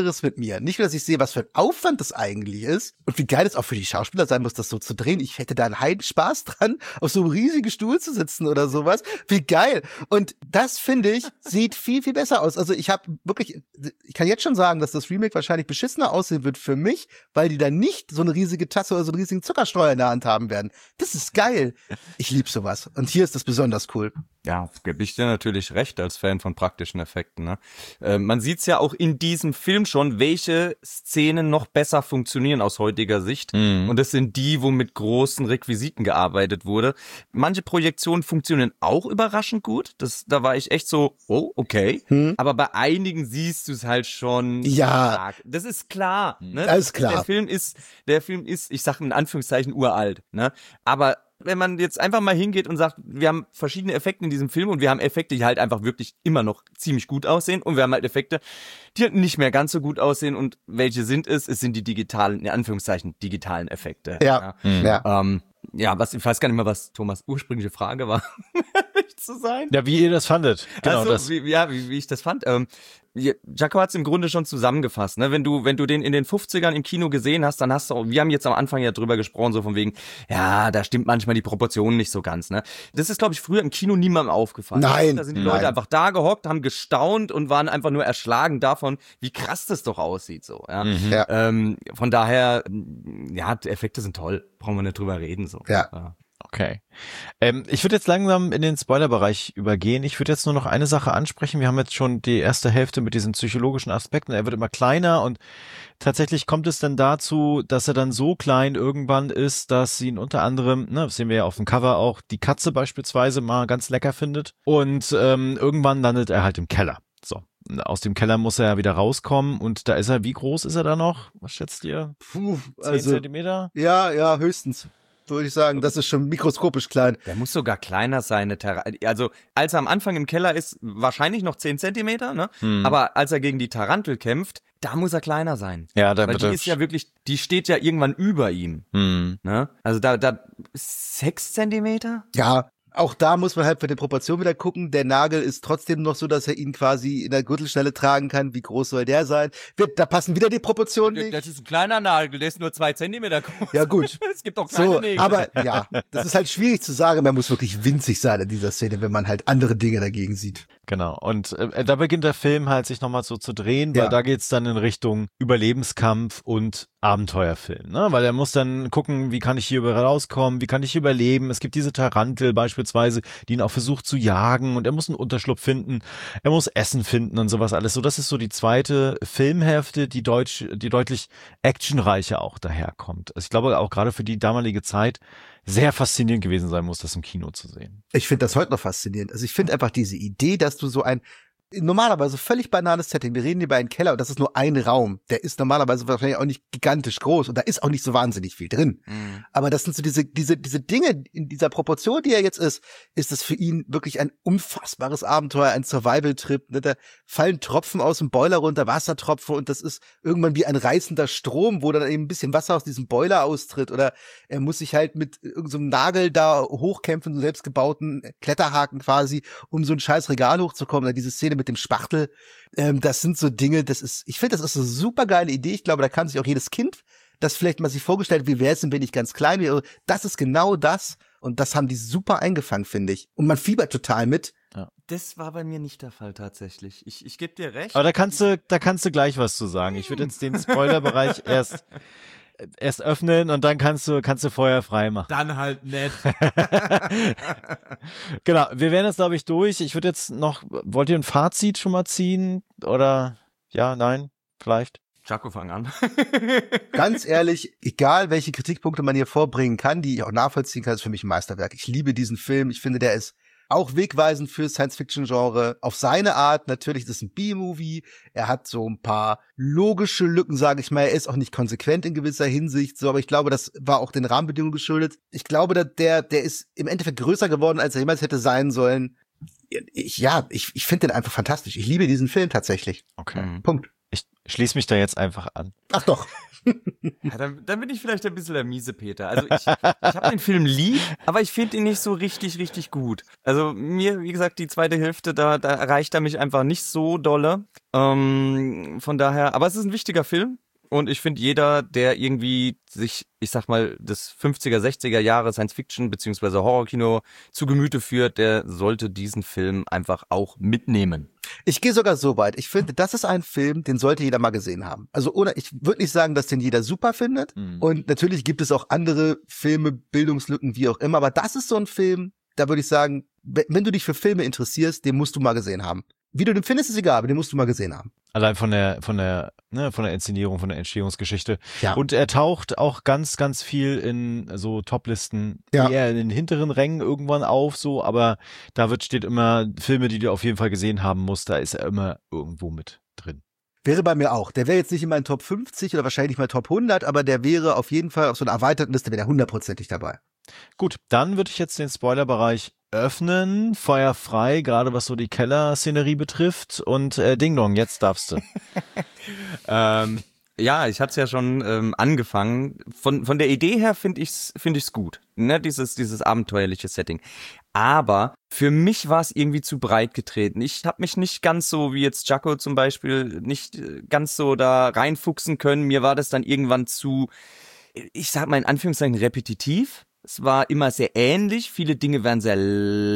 mir. Nicht nur, dass ich sehe, was für ein Aufwand das eigentlich ist und wie geil es auch für die Schauspieler sein muss, das so zu drehen. Ich hätte da einen heiden Spaß dran, auf so einem riesigen Stuhl zu sitzen oder sowas. Wie geil. Und das, finde ich, sieht viel, viel besser aus. Also ich habe wirklich, ich kann jetzt schon sagen, dass das Remake wahrscheinlich beschissener aussehen wird für mich, weil die dann nicht so eine riesige Tasse oder so einen riesigen Zuckerstreuer in der Hand haben werden. Das ist geil. Ich liebe sowas. Und hier ist das besonders cool. Ja, gebe ich dir natürlich recht als Fan von praktischen Effekten. Ne? Äh, man sieht's ja auch in diesem Film schon, welche Szenen noch besser funktionieren aus heutiger Sicht. Mhm. Und das sind die, wo mit großen Requisiten gearbeitet wurde. Manche Projektionen funktionieren auch überraschend gut. Das, da war ich echt so, oh, okay. Mhm. Aber bei einigen siehst du es halt schon. Ja. Stark. Das ist klar. Ne? Das ist klar. Der Film ist, der Film ist, ich sag in Anführungszeichen uralt. Ne? Aber wenn man jetzt einfach mal hingeht und sagt, wir haben verschiedene Effekte in diesem Film und wir haben Effekte, die halt einfach wirklich immer noch ziemlich gut aussehen und wir haben halt Effekte, die halt nicht mehr ganz so gut aussehen und welche sind es? Es sind die digitalen, in Anführungszeichen, digitalen Effekte. Ja. Ja, mhm. ja. Ähm, ja, was, ich weiß gar nicht mehr, was Thomas' ursprüngliche Frage war, nicht zu sein. Ja, wie ihr das fandet. Genau, also, das. Wie, ja, wie, wie ich das fand. Ähm, Jaco hat's im Grunde schon zusammengefasst, ne? Wenn du, wenn du den in den fünfzigern im Kino gesehen hast, dann hast du auch, wir haben jetzt am Anfang ja drüber gesprochen, so von wegen, ja, da stimmt manchmal die Proportionen nicht so ganz, ne? Das ist, glaube ich, früher im Kino niemandem aufgefallen. Nein. Da sind die nein. Leute einfach da gehockt, haben gestaunt und waren einfach nur erschlagen davon, wie krass das doch aussieht, so, ja. Mhm. ja. Ähm, von daher, ja, die Effekte sind toll. Brauchen wir nicht drüber reden, so. Ja. ja. Okay. Ähm, ich würde jetzt langsam in den Spoilerbereich übergehen. Ich würde jetzt nur noch eine Sache ansprechen. Wir haben jetzt schon die erste Hälfte mit diesen psychologischen Aspekten. Er wird immer kleiner und tatsächlich kommt es dann dazu, dass er dann so klein irgendwann ist, dass sie ihn unter anderem, ne, das sehen wir ja auf dem Cover auch, die Katze beispielsweise mal ganz lecker findet. Und ähm, irgendwann landet er halt im Keller. So. Aus dem Keller muss er ja wieder rauskommen und da ist er, wie groß ist er da noch? Was schätzt ihr? Puh, Zehn also, Zentimeter? Ja, ja, höchstens. Würde ich sagen, das ist schon mikroskopisch klein. Der muss sogar kleiner sein. Eine Tar- also als er am Anfang im Keller ist, wahrscheinlich noch zehn Zentimeter, ne? Hm. Aber als er gegen die Tarantel kämpft, da muss er kleiner sein. Ja, da Weil wird die er ist ja wirklich, die steht ja irgendwann über ihm. Hm. Ne? Also da, da sechs Zentimeter? Ja, auch da muss man halt für die Proportion wieder gucken. Der Nagel ist trotzdem noch so, dass er ihn quasi in der Gürtelschnelle tragen kann. Wie groß soll der sein? Wird, da passen wieder die Proportionen nicht. Das ist ein kleiner Nagel, der ist nur zwei Zentimeter groß. Ja, gut. Es gibt auch kleine So, Nägel. aber ja, das ist halt schwierig zu sagen. Man muss wirklich winzig sein in dieser Szene, wenn man halt andere Dinge dagegen sieht. Genau. Und äh, da beginnt der Film halt sich nochmal so zu drehen, weil Ja. da geht's dann in Richtung Überlebenskampf und Abenteuerfilm, ne? Weil er muss dann gucken, wie kann ich hier rauskommen, wie kann ich überleben. Es gibt diese Tarantel beispielsweise, die ihn auch versucht zu jagen und er muss einen Unterschlupf finden, er muss Essen finden und sowas alles. So, das ist so die zweite Filmhälfte, die deutsch, die deutlich actionreicher auch daherkommt. Also ich glaube auch gerade für die damalige Zeit sehr faszinierend gewesen sein muss, das im Kino zu sehen. Ich finde das heute noch faszinierend. Also ich finde einfach diese Idee, dass du so ein normalerweise völlig banales Setting, wir reden hier über einen Keller und das ist nur ein Raum, der ist normalerweise wahrscheinlich auch nicht gigantisch groß und da ist auch nicht so wahnsinnig viel drin. Mhm. Aber das sind so diese diese diese Dinge in dieser Proportion, die er jetzt ist, ist es für ihn wirklich ein unfassbares Abenteuer, ein Survival-Trip. Ne? Da fallen Tropfen aus dem Boiler runter, Wassertropfen und das ist irgendwann wie ein reißender Strom, wo dann eben ein bisschen Wasser aus diesem Boiler austritt oder er muss sich halt mit irgendeinem so Nagel da hochkämpfen, so selbstgebauten Kletterhaken quasi, um so ein scheiß Regal hochzukommen. Oder diese Szene mit dem Spachtel, ähm, das sind so Dinge, das ist, ich finde, das ist eine super geile Idee. Ich glaube, da kann sich auch jedes Kind das vielleicht mal sich vorgestellt, wie wäre es denn, wenn ich ganz klein wäre. Das ist genau das und das haben die super eingefangen, finde ich. Und man fiebert total mit. Das war bei mir nicht der Fall tatsächlich. Ich, ich gebe dir recht. Aber da kannst du, da kannst du gleich was zu sagen. Ich würde jetzt den Spoilerbereich erst erst öffnen und dann kannst du kannst du Feuer frei machen. Dann halt nett. Genau, wir wären jetzt, glaube ich, durch. Ich würde jetzt noch, wollt ihr ein Fazit schon mal ziehen? Oder ja, nein, vielleicht? Jaco, fang an. Ganz ehrlich, egal welche Kritikpunkte man hier vorbringen kann, die ich auch nachvollziehen kann, ist für mich ein Meisterwerk. Ich liebe diesen Film. Ich finde, der ist auch wegweisend für Science-Fiction-Genre. Auf seine Art, natürlich, das ist ein B-Movie. Er hat so ein paar logische Lücken, sage ich mal. Er ist auch nicht konsequent in gewisser Hinsicht, so, aber ich glaube, das war auch den Rahmenbedingungen geschuldet. Ich glaube, der, der ist im Endeffekt größer geworden, als er jemals hätte sein sollen. Ich, ja, ich, ich finde den einfach fantastisch. Ich liebe diesen Film tatsächlich. Okay. Mhm. Punkt. Ich schließe mich da jetzt einfach an. Ach doch. Ja, dann, dann bin ich vielleicht ein bisschen der miese Peter. Also ich, ich habe den Film lieb, aber ich finde ihn nicht so richtig, richtig gut. Also mir, wie gesagt, die zweite Hälfte, da, da erreicht er mich einfach nicht so dolle. Ähm, von daher, aber es ist ein wichtiger Film. Und ich finde, jeder, der irgendwie sich, ich sag mal, das fünfziger, sechziger Jahre Science-Fiction beziehungsweise Horrorkino zu Gemüte führt, der sollte diesen Film einfach auch mitnehmen. Ich gehe sogar so weit. Ich finde, das ist ein Film, den sollte jeder mal gesehen haben. Also ohne, ich würde nicht sagen, dass den jeder super findet. Mhm. Und natürlich gibt es auch andere Filme, Bildungslücken, wie auch immer. Aber das ist so ein Film, da würde ich sagen, wenn du dich für Filme interessierst, den musst du mal gesehen haben. Wie du den findest, ist egal, aber den musst du mal gesehen haben. Allein von der, von der, ne, von der Inszenierung, von der Entstehungsgeschichte. Ja. Und er taucht auch ganz, ganz viel in so Toplisten, ja. eher in den hinteren Rängen irgendwann auf, so, aber da wird, steht immer Filme, die du auf jeden Fall gesehen haben musst, da ist er immer irgendwo mit drin. Wäre bei mir auch. Der wäre jetzt nicht in meinen Top fünfzig oder wahrscheinlich mal Top hundert, aber der wäre auf jeden Fall auf so einer erweiterten Liste, wäre der hundertprozentig dabei. Gut, dann würde ich jetzt den Spoilerbereich öffnen, Feuer frei, gerade was so die Keller-Szenerie betrifft und äh, Ding Dong, jetzt darfst du. ähm, ja, ich hatte es ja schon ähm, angefangen. Von von der Idee her finde ich's finde ich's gut, ne, dieses dieses abenteuerliche Setting. Aber für mich war es irgendwie zu breit getreten. Ich habe mich nicht ganz so wie jetzt Jaco zum Beispiel nicht ganz so da reinfuchsen können. Mir war das dann irgendwann zu, ich sag mal in Anführungszeichen repetitiv. Es war immer sehr ähnlich, viele Dinge werden sehr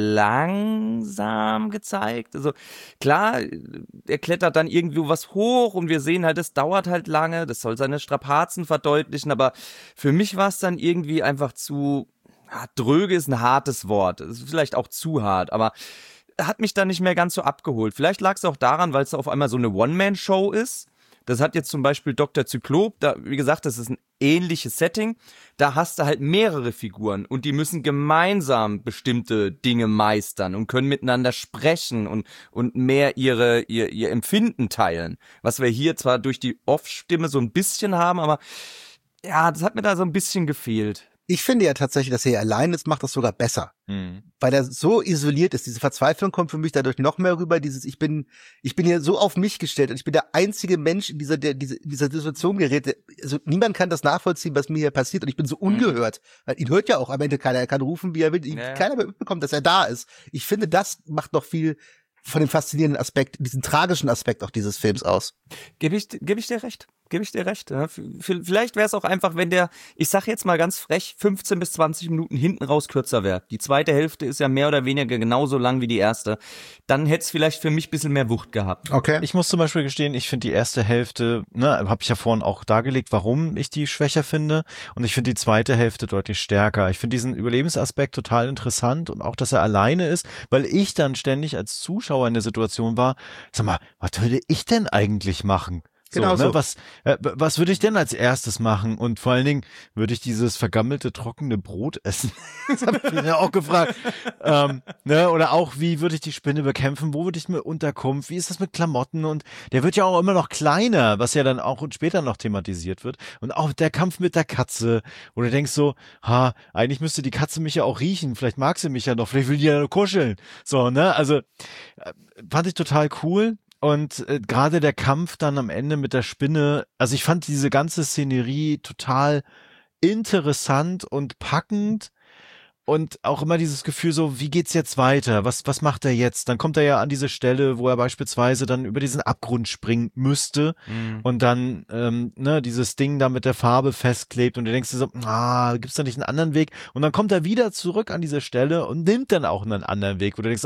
langsam gezeigt. Also klar, er klettert dann irgendwo was hoch und wir sehen halt, es dauert halt lange, das soll seine Strapazen verdeutlichen, aber für mich war es dann irgendwie einfach zu, ja, dröge ist ein hartes Wort, es ist vielleicht auch zu hart, aber hat mich dann nicht mehr ganz so abgeholt. Vielleicht lag es auch daran, weil es auf einmal so eine One-Man-Show ist. Das hat jetzt zum Beispiel Doktor Zyklop, da, wie gesagt, das ist ein ähnliches Setting. Da hast du halt mehrere Figuren und die müssen gemeinsam bestimmte Dinge meistern und können miteinander sprechen und, und mehr ihre, ihr, ihr Empfinden teilen. Was wir hier zwar durch die Off-Stimme so ein bisschen haben, aber ja, das hat mir da so ein bisschen gefehlt. Ich finde ja tatsächlich, dass er allein ist, macht das sogar besser. Mhm. Weil er so isoliert ist. Diese Verzweiflung kommt für mich dadurch noch mehr rüber. Dieses, ich bin, ich bin hier so auf mich gestellt und ich bin der einzige Mensch in dieser, der, diese, in dieser Situation gerät. Also niemand kann das nachvollziehen, was mir hier passiert und ich bin so ungehört. Mhm. Weil ihn hört ja auch am Ende keiner. Er kann rufen, wie er will. Ja. Keiner mitbekommt, dass er da ist. Ich finde, das macht noch viel von dem faszinierenden Aspekt, diesen tragischen Aspekt auch dieses Films aus. Gebe ich, gebe ich dir recht. Gebe ich dir recht. Ja. Vielleicht wäre es auch einfach, wenn der, ich sag jetzt mal ganz frech, fünfzehn bis zwanzig Minuten hinten raus kürzer wäre. Die zweite Hälfte ist ja mehr oder weniger genauso lang wie die erste. Dann hätte es vielleicht für mich ein bisschen mehr Wucht gehabt. Okay. Ich muss zum Beispiel gestehen, ich finde die erste Hälfte, ne, habe ich ja vorhin auch dargelegt, warum ich die schwächer finde. Und ich finde die zweite Hälfte deutlich stärker. Ich finde diesen Überlebensaspekt total interessant und auch, dass er alleine ist, weil ich dann ständig als Zuschauer in der Situation war, sag mal, was würde ich denn eigentlich machen? So, genau ne? so. Was, äh, was würde ich denn als erstes machen? Und vor allen Dingen würde ich dieses vergammelte, trockene Brot essen. Das habe ich mir auch gefragt. ähm, ne? Oder auch, wie würde ich die Spinne bekämpfen? Wo würde ich mir Unterkunft? Wie ist das mit Klamotten? Und der wird ja auch immer noch kleiner, was ja dann auch später noch thematisiert wird. Und auch der Kampf mit der Katze. Wo du denkst so, ha, eigentlich müsste die Katze mich ja auch riechen. Vielleicht mag sie mich ja noch. Vielleicht will die ja nur kuscheln. So, ne? Also, äh, fand ich total cool. Und äh, gerade der Kampf dann am Ende mit der Spinne, also ich fand diese ganze Szenerie total interessant und packend und auch immer dieses Gefühl so, wie geht's jetzt weiter? Was was macht er jetzt? Dann kommt er ja an diese Stelle, wo er beispielsweise dann über diesen Abgrund springen müsste mhm. und dann ähm, ne dieses Ding da mit der Farbe festklebt und du denkst dir so, ah, gibt's da nicht einen anderen Weg? Und dann kommt er wieder zurück an diese Stelle und nimmt dann auch einen anderen Weg, wo du denkst,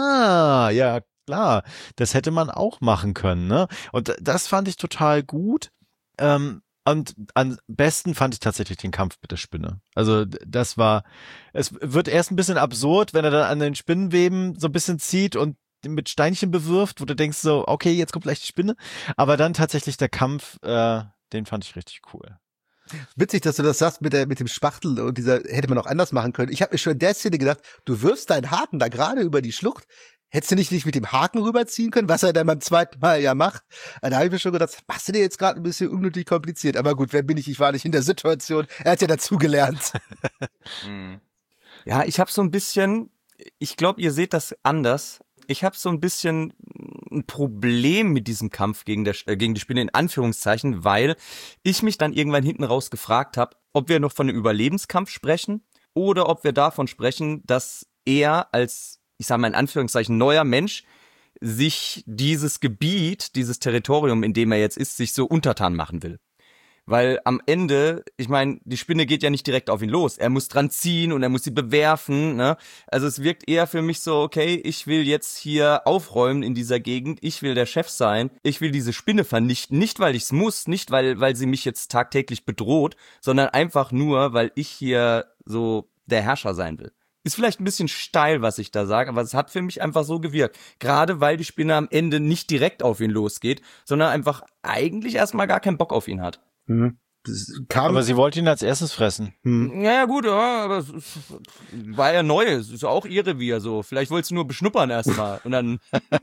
ah, ja, klar, das hätte man auch machen können, ne? Und das fand ich total gut. Ähm, und am besten fand ich tatsächlich den Kampf mit der Spinne. Also das war, es wird erst ein bisschen absurd, wenn er dann an den Spinnenweben so ein bisschen zieht und mit Steinchen bewirft, wo du denkst so, okay, jetzt kommt gleich die Spinne. Aber dann tatsächlich der Kampf, äh, den fand ich richtig cool. Witzig, dass du das sagst mit der mit dem Spachtel und dieser hätte man auch anders machen können. Ich habe mir schon in der Szene gedacht, du wirfst deinen Haken da gerade über die Schlucht. Hättest du nicht, nicht mit dem Haken rüberziehen können, was er dann beim zweiten Mal ja macht? Da habe ich mir schon gedacht, machst du dir jetzt gerade ein bisschen unnötig kompliziert. Aber gut, wer bin ich? Ich war nicht in der Situation. Er hat ja dazugelernt. Ja, ich habe so ein bisschen, ich glaube, ihr seht das anders. Ich habe so ein bisschen ein Problem mit diesem Kampf gegen, der, äh, gegen die Spinne in Anführungszeichen, weil ich mich dann irgendwann hinten raus gefragt habe, ob wir noch von einem Überlebenskampf sprechen oder ob wir davon sprechen, dass er als, ich sage mal in Anführungszeichen, neuer Mensch sich dieses Gebiet, dieses Territorium, in dem er jetzt ist, sich so untertan machen will. Weil am Ende, ich meine, die Spinne geht ja nicht direkt auf ihn los. Er muss dran ziehen und er muss sie bewerfen, ne? Also es wirkt eher für mich so, okay, ich will jetzt hier aufräumen in dieser Gegend, ich will der Chef sein, ich will diese Spinne vernichten. Nicht, weil ich's muss, nicht, weil, weil sie mich jetzt tagtäglich bedroht, sondern einfach nur, weil ich hier so der Herrscher sein will. Ist vielleicht ein bisschen steil, was ich da sage, aber es hat für mich einfach so gewirkt. Gerade weil die Spinne am Ende nicht direkt auf ihn losgeht, sondern einfach eigentlich erstmal gar keinen Bock auf ihn hat. Mhm. Das kam Aber sie wollte ihn als erstes fressen. Hm. Ja, ja gut, ja, aber es es war ja neu, es ist ja auch ihr Revier so. Vielleicht wolltest du nur beschnuppern erstmal und dann.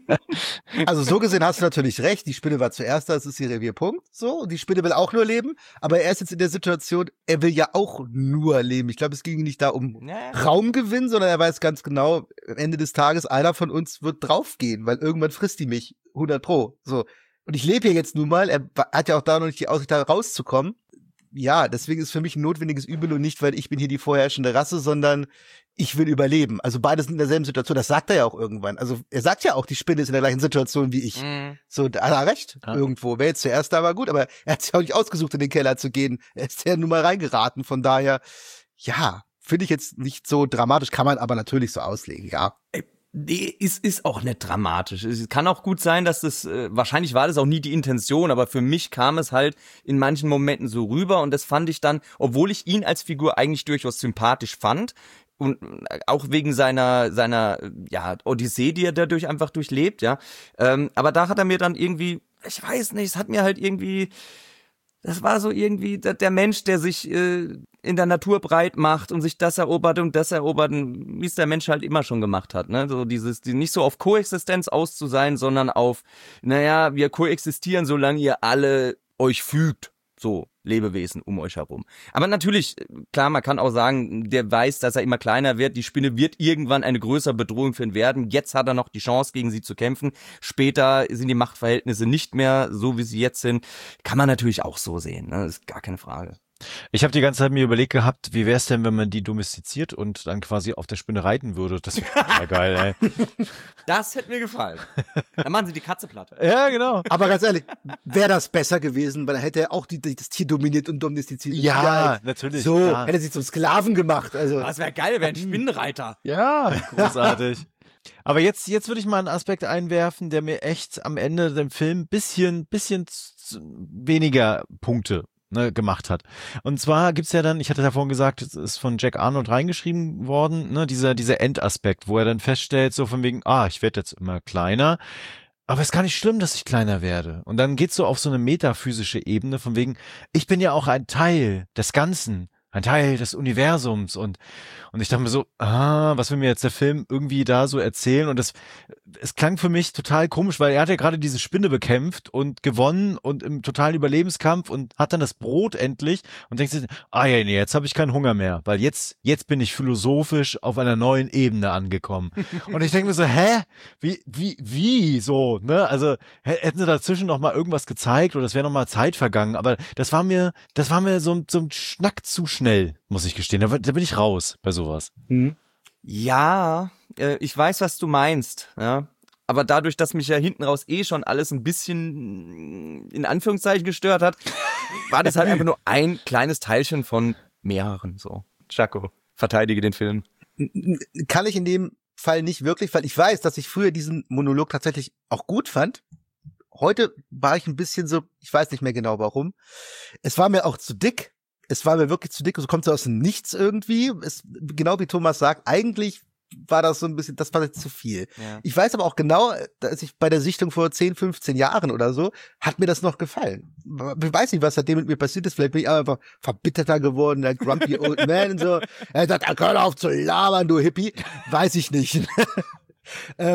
Also so gesehen hast du natürlich recht, die Spinne war zuerst da, das ist ihr Revierpunkt, so, und die Spinne will auch nur leben, aber er ist jetzt in der Situation, er will ja auch nur leben. Ich glaube, es ging ihm nicht da um Ja. Raumgewinn, sondern er weiß ganz genau, am Ende des Tages, einer von uns wird draufgehen, weil irgendwann frisst die mich, hundert pro, so. Und ich lebe hier jetzt nun mal, er hat ja auch da noch nicht die Aussicht, da rauszukommen. Ja, deswegen ist für mich ein notwendiges Übel und nicht, weil ich bin hier die vorherrschende Rasse, sondern ich will überleben. Also beide sind in derselben Situation, das sagt er ja auch irgendwann. Also er sagt ja auch, die Spinne ist in der gleichen Situation wie ich. Mhm. So, da hat er recht, Ja. irgendwo. Wer jetzt zuerst da war, gut, aber er hat sich auch nicht ausgesucht, in den Keller zu gehen. Er ist ja nun mal reingeraten, von daher, ja, finde ich jetzt nicht so dramatisch, kann man aber natürlich so auslegen, ja. Nee, ist, ist auch nicht dramatisch. Es kann auch gut sein, dass das, äh, wahrscheinlich war das auch nie die Intention, aber für mich kam es halt in manchen Momenten so rüber und das fand ich dann, obwohl ich ihn als Figur eigentlich durchaus sympathisch fand und auch wegen seiner, seiner, ja, Odyssee, die er dadurch einfach durchlebt, ja, ähm, aber da hat er mir dann irgendwie, ich weiß nicht, es hat mir halt irgendwie, das war so irgendwie der, der Mensch, der sich äh, in der Natur breit macht und sich das erobert und das erobert, wie es der Mensch halt immer schon gemacht hat, ne? So dieses, die, nicht so auf Koexistenz aus zu sein, sondern auf, naja, wir koexistieren, solange ihr alle euch fügt. So, Lebewesen um euch herum. Aber natürlich, klar, man kann auch sagen, der weiß, dass er immer kleiner wird. Die Spinne wird irgendwann eine größere Bedrohung für ihn werden. Jetzt hat er noch die Chance, gegen sie zu kämpfen. Später sind die Machtverhältnisse nicht mehr so, wie sie jetzt sind. Kann man natürlich auch so sehen, ne? Das ist gar keine Frage. Ich habe die ganze Zeit mir überlegt gehabt, wie wäre es denn, wenn man die domestiziert und dann quasi auf der Spinne reiten würde? Das wäre total geil, ey. Das hätte mir gefallen. Dann machen sie die Katze platt. Ja, genau. Aber ganz ehrlich, wäre das besser gewesen, weil er hätte er auch die, die, das Tier dominiert und domestiziert. Ja, natürlich. So, klar. hätte er sich zum Sklaven gemacht, also. Das wäre geil, wäre ein Spinnenreiter. Ja, großartig. Aber jetzt, jetzt würde ich mal einen Aspekt einwerfen, der mir echt am Ende dem Film bisschen, bisschen z- weniger Punkte ne, gemacht hat. Und zwar gibt's ja dann, ich hatte ja vorhin gesagt, es ist von Jack Arnold reingeschrieben worden, ne, dieser, dieser Endaspekt, wo er dann feststellt, so von wegen, ah, ich werde jetzt immer kleiner. Aber es ist gar nicht schlimm, dass ich kleiner werde. Und dann geht's so auf so eine metaphysische Ebene von wegen, ich bin ja auch ein Teil des Ganzen, ein Teil des Universums. Und, und ich dachte mir so, ah, was will mir jetzt der Film irgendwie da so erzählen? Und das, es klang für mich total komisch, weil er hat ja gerade diese Spinne bekämpft und gewonnen und im totalen Überlebenskampf und hat dann das Brot endlich und denkt sich, ah ja, nee, jetzt habe ich keinen Hunger mehr, weil jetzt, jetzt bin ich philosophisch auf einer neuen Ebene angekommen. Und ich denke mir so, hä? Wie, wie, wie so, ne? Also hä- hätten sie dazwischen noch mal irgendwas gezeigt oder es wäre noch mal Zeit vergangen, aber das war mir, das war mir so, so ein Schnack zu schnell, muss ich gestehen. Da, da bin ich raus bei sowas. Ja, äh, ich weiß, was du meinst, ja. Aber dadurch, dass mich ja hinten raus eh schon alles ein bisschen in Anführungszeichen gestört hat, war das halt einfach nur ein kleines Teilchen von mehreren, so. Chaco, verteidige den Film. Kann ich in dem Fall nicht wirklich, weil ich weiß, dass ich früher diesen Monolog tatsächlich auch gut fand. Heute war ich ein bisschen so, ich weiß nicht mehr genau warum. Es war mir auch zu dick. Es war mir wirklich zu dick. So kommt so aus dem Nichts irgendwie. Es, genau wie Thomas sagt, eigentlich war das so ein bisschen, das war jetzt zu viel. Ja. Ich weiß aber auch genau, dass ich bei der Sichtung vor zehn, fünfzehn Jahren oder so, hat mir das noch gefallen. Ich weiß nicht, was seitdem mit mir passiert ist. Vielleicht bin ich einfach verbitterter geworden, der grumpy old man und so. Er sagt, hör auf zu labern, du Hippie. Weiß ich nicht. ähm,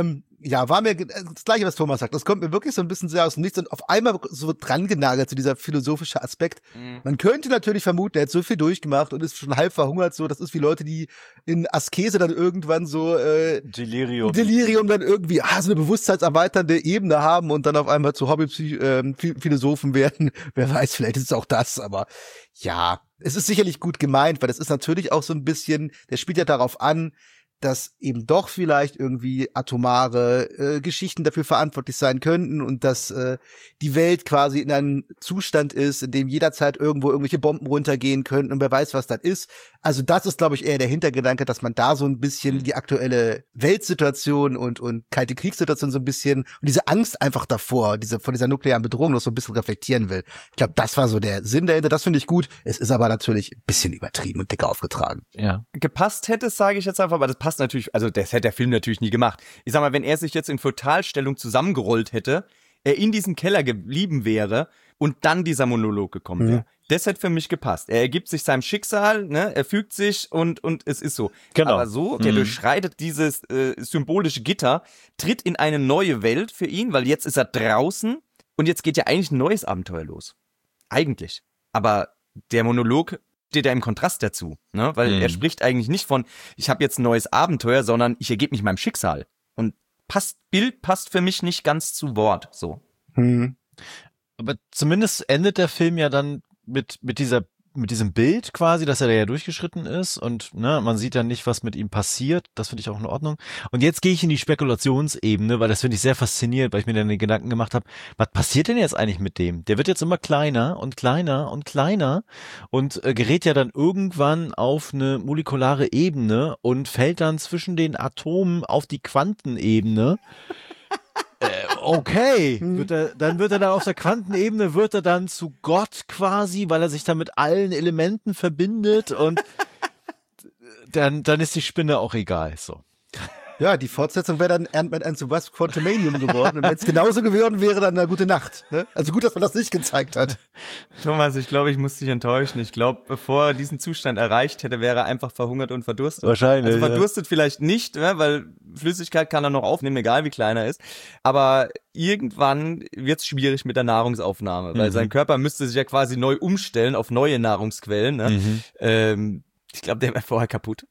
Ja, war mir das Gleiche, was Thomas sagt. Das kommt mir wirklich so ein bisschen sehr aus dem Nichts und auf einmal so dran genagelt, so dieser philosophische Aspekt. Mhm. Man könnte natürlich vermuten, er hat so viel durchgemacht und ist schon halb verhungert, so. Das ist wie Leute, die in Askese dann irgendwann so, äh, Delirium. Delirium dann irgendwie, ah, so eine bewusstseinserweiternde Ebene haben und dann auf einmal zu Hobby-Philosophen werden. Wer weiß, vielleicht ist es auch das, aber ja, es ist sicherlich gut gemeint, weil das ist natürlich auch so ein bisschen, der spielt ja darauf an, dass eben doch vielleicht irgendwie atomare äh, Geschichten dafür verantwortlich sein könnten und dass äh, die Welt quasi in einem Zustand ist, in dem jederzeit irgendwo irgendwelche Bomben runtergehen könnten und wer weiß, was das ist. Also das ist, glaube ich, eher der Hintergedanke, dass man da so ein bisschen die aktuelle Weltsituation und und kalte Kriegssituation so ein bisschen und diese Angst einfach davor, diese von dieser nuklearen Bedrohung noch so ein bisschen reflektieren will. Ich glaube, das war so der Sinn dahinter. Das finde ich gut. Es ist aber natürlich ein bisschen übertrieben und dicker aufgetragen. Ja. Gepasst hätte es, sage ich jetzt einfach, aber das passt natürlich, also das hätte der Film natürlich nie gemacht. Ich sag mal, wenn er sich jetzt in Totalstellung zusammengerollt hätte, er in diesem Keller geblieben wäre und dann dieser Monolog gekommen wäre. Mhm. Das hätte für mich gepasst. Er ergibt sich seinem Schicksal, ne, er fügt sich und und es ist so. Genau. Aber so, der mhm. durchschreitet dieses äh, symbolische Gitter, tritt in eine neue Welt für ihn, weil jetzt ist er draußen und jetzt geht ja eigentlich ein neues Abenteuer los. Eigentlich. Aber der Monolog steht ja im Kontrast dazu, ne? Weil mhm. er spricht eigentlich nicht von, ich habe jetzt ein neues Abenteuer, sondern ich ergebe mich meinem Schicksal. Und passt, Bild passt für mich nicht ganz zu Wort, so. Mhm. Aber zumindest endet der Film ja dann mit mit dieser mit diesem Bild quasi, dass er da ja durchgeschritten ist und ne, man sieht dann nicht, was mit ihm passiert. Das finde ich auch in Ordnung. Und jetzt gehe ich in die Spekulationsebene, weil das finde ich sehr faszinierend, weil ich mir dann den Gedanken gemacht habe, was passiert denn jetzt eigentlich mit dem? Der wird jetzt immer kleiner und kleiner und kleiner und äh, gerät ja dann irgendwann auf eine molekulare Ebene und fällt dann zwischen den Atomen auf die Quantenebene. Okay, wird er, dann wird er dann auf der Quantenebene, wird er dann zu Gott quasi, weil er sich dann mit allen Elementen verbindet und dann, dann ist die Spinne auch egal, so. Ja, die Fortsetzung wäre dann Ant-Man and the Wasp Quantumanium geworden. Und wenn es genauso geworden wäre, dann eine gute Nacht. Ne? Also gut, dass man das nicht gezeigt hat. Thomas, ich glaube, ich muss dich enttäuschen. Ich glaube, bevor er diesen Zustand erreicht hätte, wäre er einfach verhungert und verdurstet. Wahrscheinlich. Also verdurstet ja. Vielleicht nicht, ne? Weil Flüssigkeit kann er noch aufnehmen, egal wie klein er ist. Aber irgendwann wird es schwierig mit der Nahrungsaufnahme, weil mhm. sein Körper müsste sich ja quasi neu umstellen auf neue Nahrungsquellen. Ne? Mhm. Ähm, ich glaube, der wäre vorher kaputt.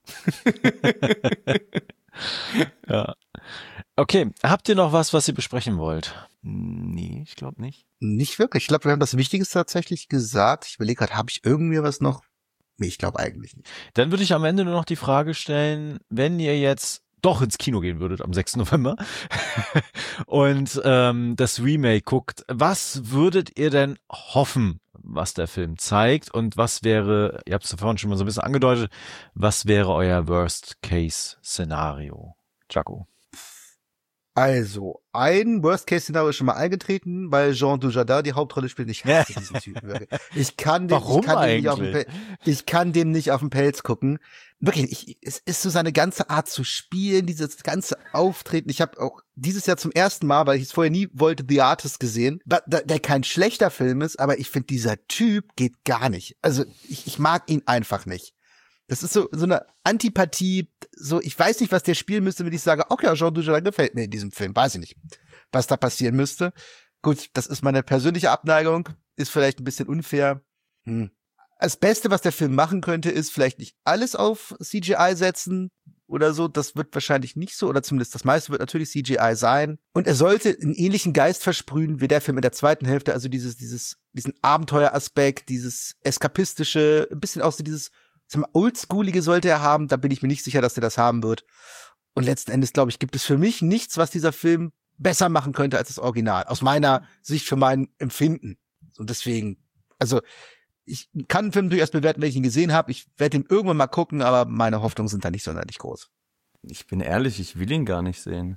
Ja. Okay, habt ihr noch was, was ihr besprechen wollt? Nee, ich glaube nicht. Nicht wirklich. Ich glaube, wir haben das Wichtigste tatsächlich gesagt. Ich überlege gerade, habe ich irgendwie was noch? Nee, ich glaube eigentlich nicht. Dann würde ich am Ende nur noch die Frage stellen, wenn ihr jetzt doch ins Kino gehen würdet am sechsten November und ähm, das Remake guckt, was würdet ihr denn hoffen, was der Film zeigt und was wäre, ihr habt es vorhin schon mal so ein bisschen angedeutet, was wäre euer Worst-Case-Szenario? Jaco. Also, ein Worst-Case-Szenario ist schon mal eingetreten, weil Jean Dujardin die Hauptrolle spielt. Ich hasse diesen Typen wirklich. Ich kann dem, Warum ich kann dem nicht auf den eigentlich? Pelz, ich kann dem nicht auf den Pelz gucken. Wirklich, ich, es ist so seine ganze Art zu spielen, dieses ganze Auftreten. Ich habe auch dieses Jahr zum ersten Mal, weil ich es vorher nie wollte, The Artist gesehen, da, da, der kein schlechter Film ist, aber ich finde, dieser Typ geht gar nicht. Also, ich, ich mag ihn einfach nicht. Das ist so, so eine Antipathie, so, ich weiß nicht, was der spielen müsste, wenn ich sage, okay, Jean Dujardin gefällt mir in diesem Film, weiß ich nicht, was da passieren müsste. Gut, das ist meine persönliche Abneigung, ist vielleicht ein bisschen unfair. Hm. Das Beste, was der Film machen könnte, ist vielleicht nicht alles auf C G I setzen oder so, das wird wahrscheinlich nicht so, oder zumindest das meiste wird natürlich C G I sein. Und er sollte einen ähnlichen Geist versprühen wie der Film in der zweiten Hälfte, also dieses, dieses, diesen Abenteueraspekt, dieses eskapistische, ein bisschen auch so dieses Oldschoolige sollte er haben, da bin ich mir nicht sicher, dass er das haben wird. Und letzten Endes, glaube ich, gibt es für mich nichts, was dieser Film besser machen könnte als das Original. Aus meiner Sicht, für mein Empfinden. Und deswegen, also ich kann einen Film durchaus bewerten, wenn ich ihn gesehen habe. Ich werde ihn irgendwann mal gucken, aber meine Hoffnungen sind da nicht sonderlich groß. Ich bin ehrlich, ich will ihn gar nicht sehen.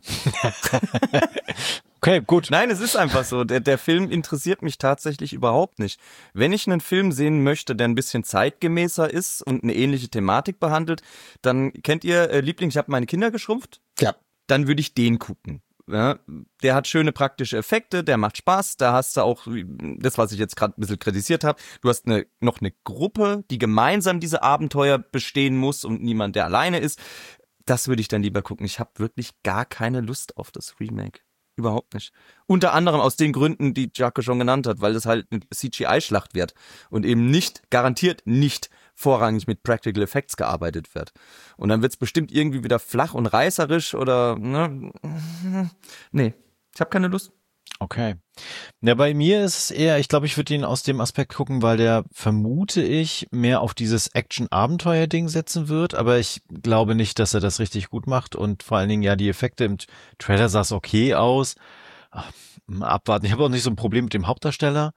Okay, gut. Nein, es ist einfach so. Der, der Film interessiert mich tatsächlich überhaupt nicht. Wenn ich einen Film sehen möchte, der ein bisschen zeitgemäßer ist und eine ähnliche Thematik behandelt, dann kennt ihr äh, Liebling, ich habe meine Kinder geschrumpft? Ja. Dann würde ich den gucken. Ja, der hat schöne praktische Effekte, der macht Spaß, da hast du auch das, was ich jetzt gerade ein bisschen kritisiert habe, du hast eine, noch eine Gruppe, die gemeinsam diese Abenteuer bestehen muss und niemand, der alleine ist. das würde ich dann lieber gucken. Ich habe wirklich gar keine Lust auf das Remake. Überhaupt nicht. Unter anderem aus den Gründen, die Jaco schon genannt hat, weil das halt eine C G I-Schlacht wird und eben nicht, garantiert nicht vorrangig mit Practical Effects gearbeitet wird. Und dann wird's bestimmt irgendwie wieder flach und reißerisch oder, ne? Nee, ich habe keine Lust. Okay. Ja, bei mir ist es eher, ich glaube, ich würde ihn aus dem Aspekt gucken, weil der, vermute ich, mehr auf dieses Action-Abenteuer-Ding setzen wird, aber ich glaube nicht, dass er das richtig gut macht und vor allen Dingen, ja, die Effekte im Trailer sah es okay aus. Ach, mal abwarten. Ich habe auch nicht so ein Problem mit dem Hauptdarsteller.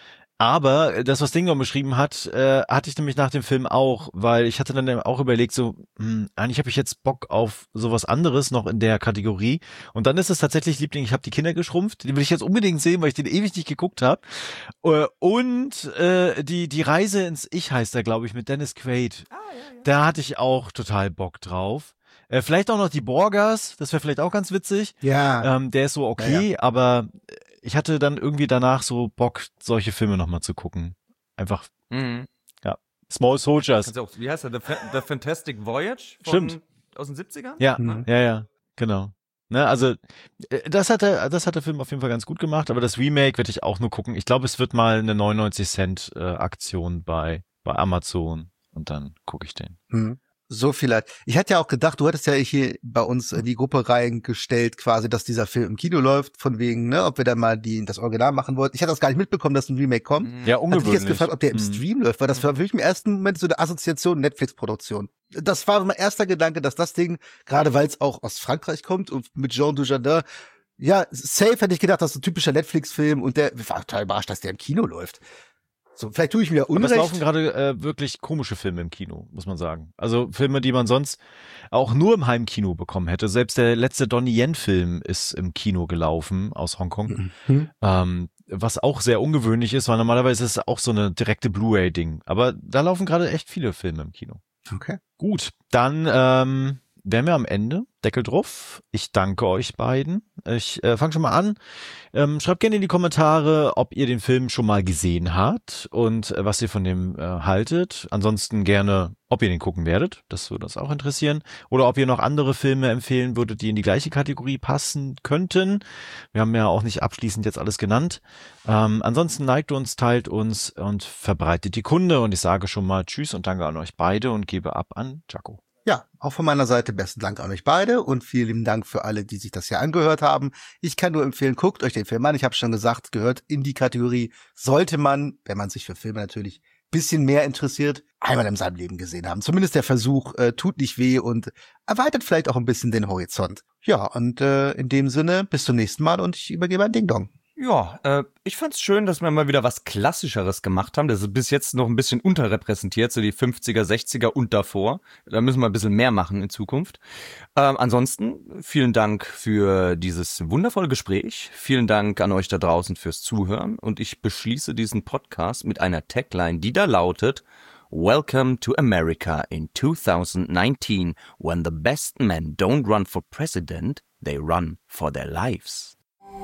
Aber das, was Dingo beschrieben hat, äh, hatte ich nämlich nach dem Film auch, weil ich hatte dann auch überlegt, so, hm, eigentlich habe ich jetzt Bock auf sowas anderes noch in der Kategorie. Und dann ist es tatsächlich Liebling, ich habe die Kinder geschrumpft, den will ich jetzt unbedingt sehen, weil ich den ewig nicht geguckt habe. Äh, und äh, die die Reise ins Ich heißt er, glaube ich, mit Dennis Quaid. Ah, ja, ja. Da hatte ich auch total Bock drauf. Äh, vielleicht auch noch die Borgers, das wäre vielleicht auch ganz witzig. Ja. Ähm, der ist so okay, ja, ja. aber ich hatte dann irgendwie danach so Bock, solche Filme nochmal zu gucken. Einfach, mhm. ja. Small Soldiers. Auch, wie heißt der? The, Fa- The Fantastic Voyage? Von, Stimmt. Aus den siebzigern? Ja, mhm. ja, ja, genau. Ne, also, das hat der, das hat der Film auf jeden Fall ganz gut gemacht, aber das Remake werde ich auch nur gucken. Ich glaube, es wird mal eine neunundneunzig Cent äh, Aktion bei, bei Amazon und dann gucke ich den. Mhm. So vielleicht. Ich hatte ja auch gedacht, du hattest ja hier bei uns in die Gruppe reingestellt, quasi, dass dieser Film im Kino läuft, von wegen, ne, ob wir dann mal die, das Original machen wollten. Ich hatte das gar nicht mitbekommen, dass ein Remake kommt. Ja, ungewöhnlich. Hatte ich jetzt gefragt, ob der im mhm. Stream läuft, weil das war für mich im ersten Moment so eine Assoziation Netflix-Produktion. Das war mein erster Gedanke, dass das Ding, gerade weil es auch aus Frankreich kommt und mit Jean Dujardin, ja, safe hätte ich gedacht, das ist ein typischer Netflix-Film und der war total überrascht, dass der im Kino läuft. So, vielleicht tue ich mir Unrecht. Aber es laufen gerade äh, wirklich komische Filme im Kino, muss man sagen. Also Filme, die man sonst auch nur im Heimkino bekommen hätte. Selbst der letzte Donnie Yen-Film ist im Kino gelaufen aus Hongkong. Mhm. Ähm, was auch sehr ungewöhnlich ist, weil normalerweise ist es auch so eine direkte Blu-ray-Ding. Aber da laufen gerade echt viele Filme im Kino. Okay. Gut, dann ähm, wären wir am Ende. Deckel drauf. Ich danke euch beiden. Ich äh, fange schon mal an. Ähm, schreibt gerne in die Kommentare, ob ihr den Film schon mal gesehen habt und äh, was ihr von dem äh, haltet. Ansonsten gerne, ob ihr den gucken werdet. Das würde uns auch interessieren. Oder ob ihr noch andere Filme empfehlen würdet, die in die gleiche Kategorie passen könnten. Wir haben ja auch nicht abschließend jetzt alles genannt. Ähm, ansonsten liked uns, teilt uns und verbreitet die Kunde. Und ich sage schon mal Tschüss und danke an euch beide und gebe ab an Jaco. Ja, auch von meiner Seite besten Dank an euch beide und vielen lieben Dank für alle, die sich das hier angehört haben. Ich kann nur empfehlen, guckt euch den Film an. Ich habe schon gesagt, gehört in die Kategorie, sollte man, wenn man sich für Filme natürlich ein bisschen mehr interessiert, einmal in seinem Leben gesehen haben. Zumindest der Versuch äh, tut nicht weh und erweitert vielleicht auch ein bisschen den Horizont. Ja, und äh, in dem Sinne, bis zum nächsten Mal und ich übergebe an Ding Dong. Ja, äh, ich fand's schön, dass wir mal wieder was Klassischeres gemacht haben. Das ist bis jetzt noch ein bisschen unterrepräsentiert, so die fünfziger, sechziger und davor. Da müssen wir ein bisschen mehr machen in Zukunft. Ähm, ansonsten vielen Dank für dieses wundervolle Gespräch. Vielen Dank an euch da draußen fürs Zuhören. Und ich beschließe diesen Podcast mit einer Tagline, die da lautet: Welcome to America in twenty nineteen, when the best men don't run for president, they run for their lives.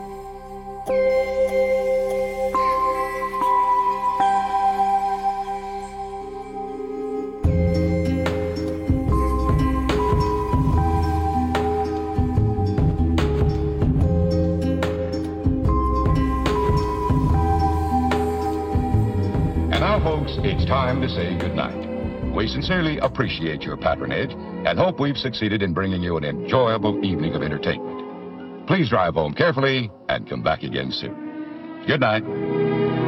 And now, folks, it's time to say goodnight. We sincerely appreciate your patronage and hope we've succeeded in bringing you an enjoyable evening of entertainment. Please drive home carefully and come back again soon. Good night.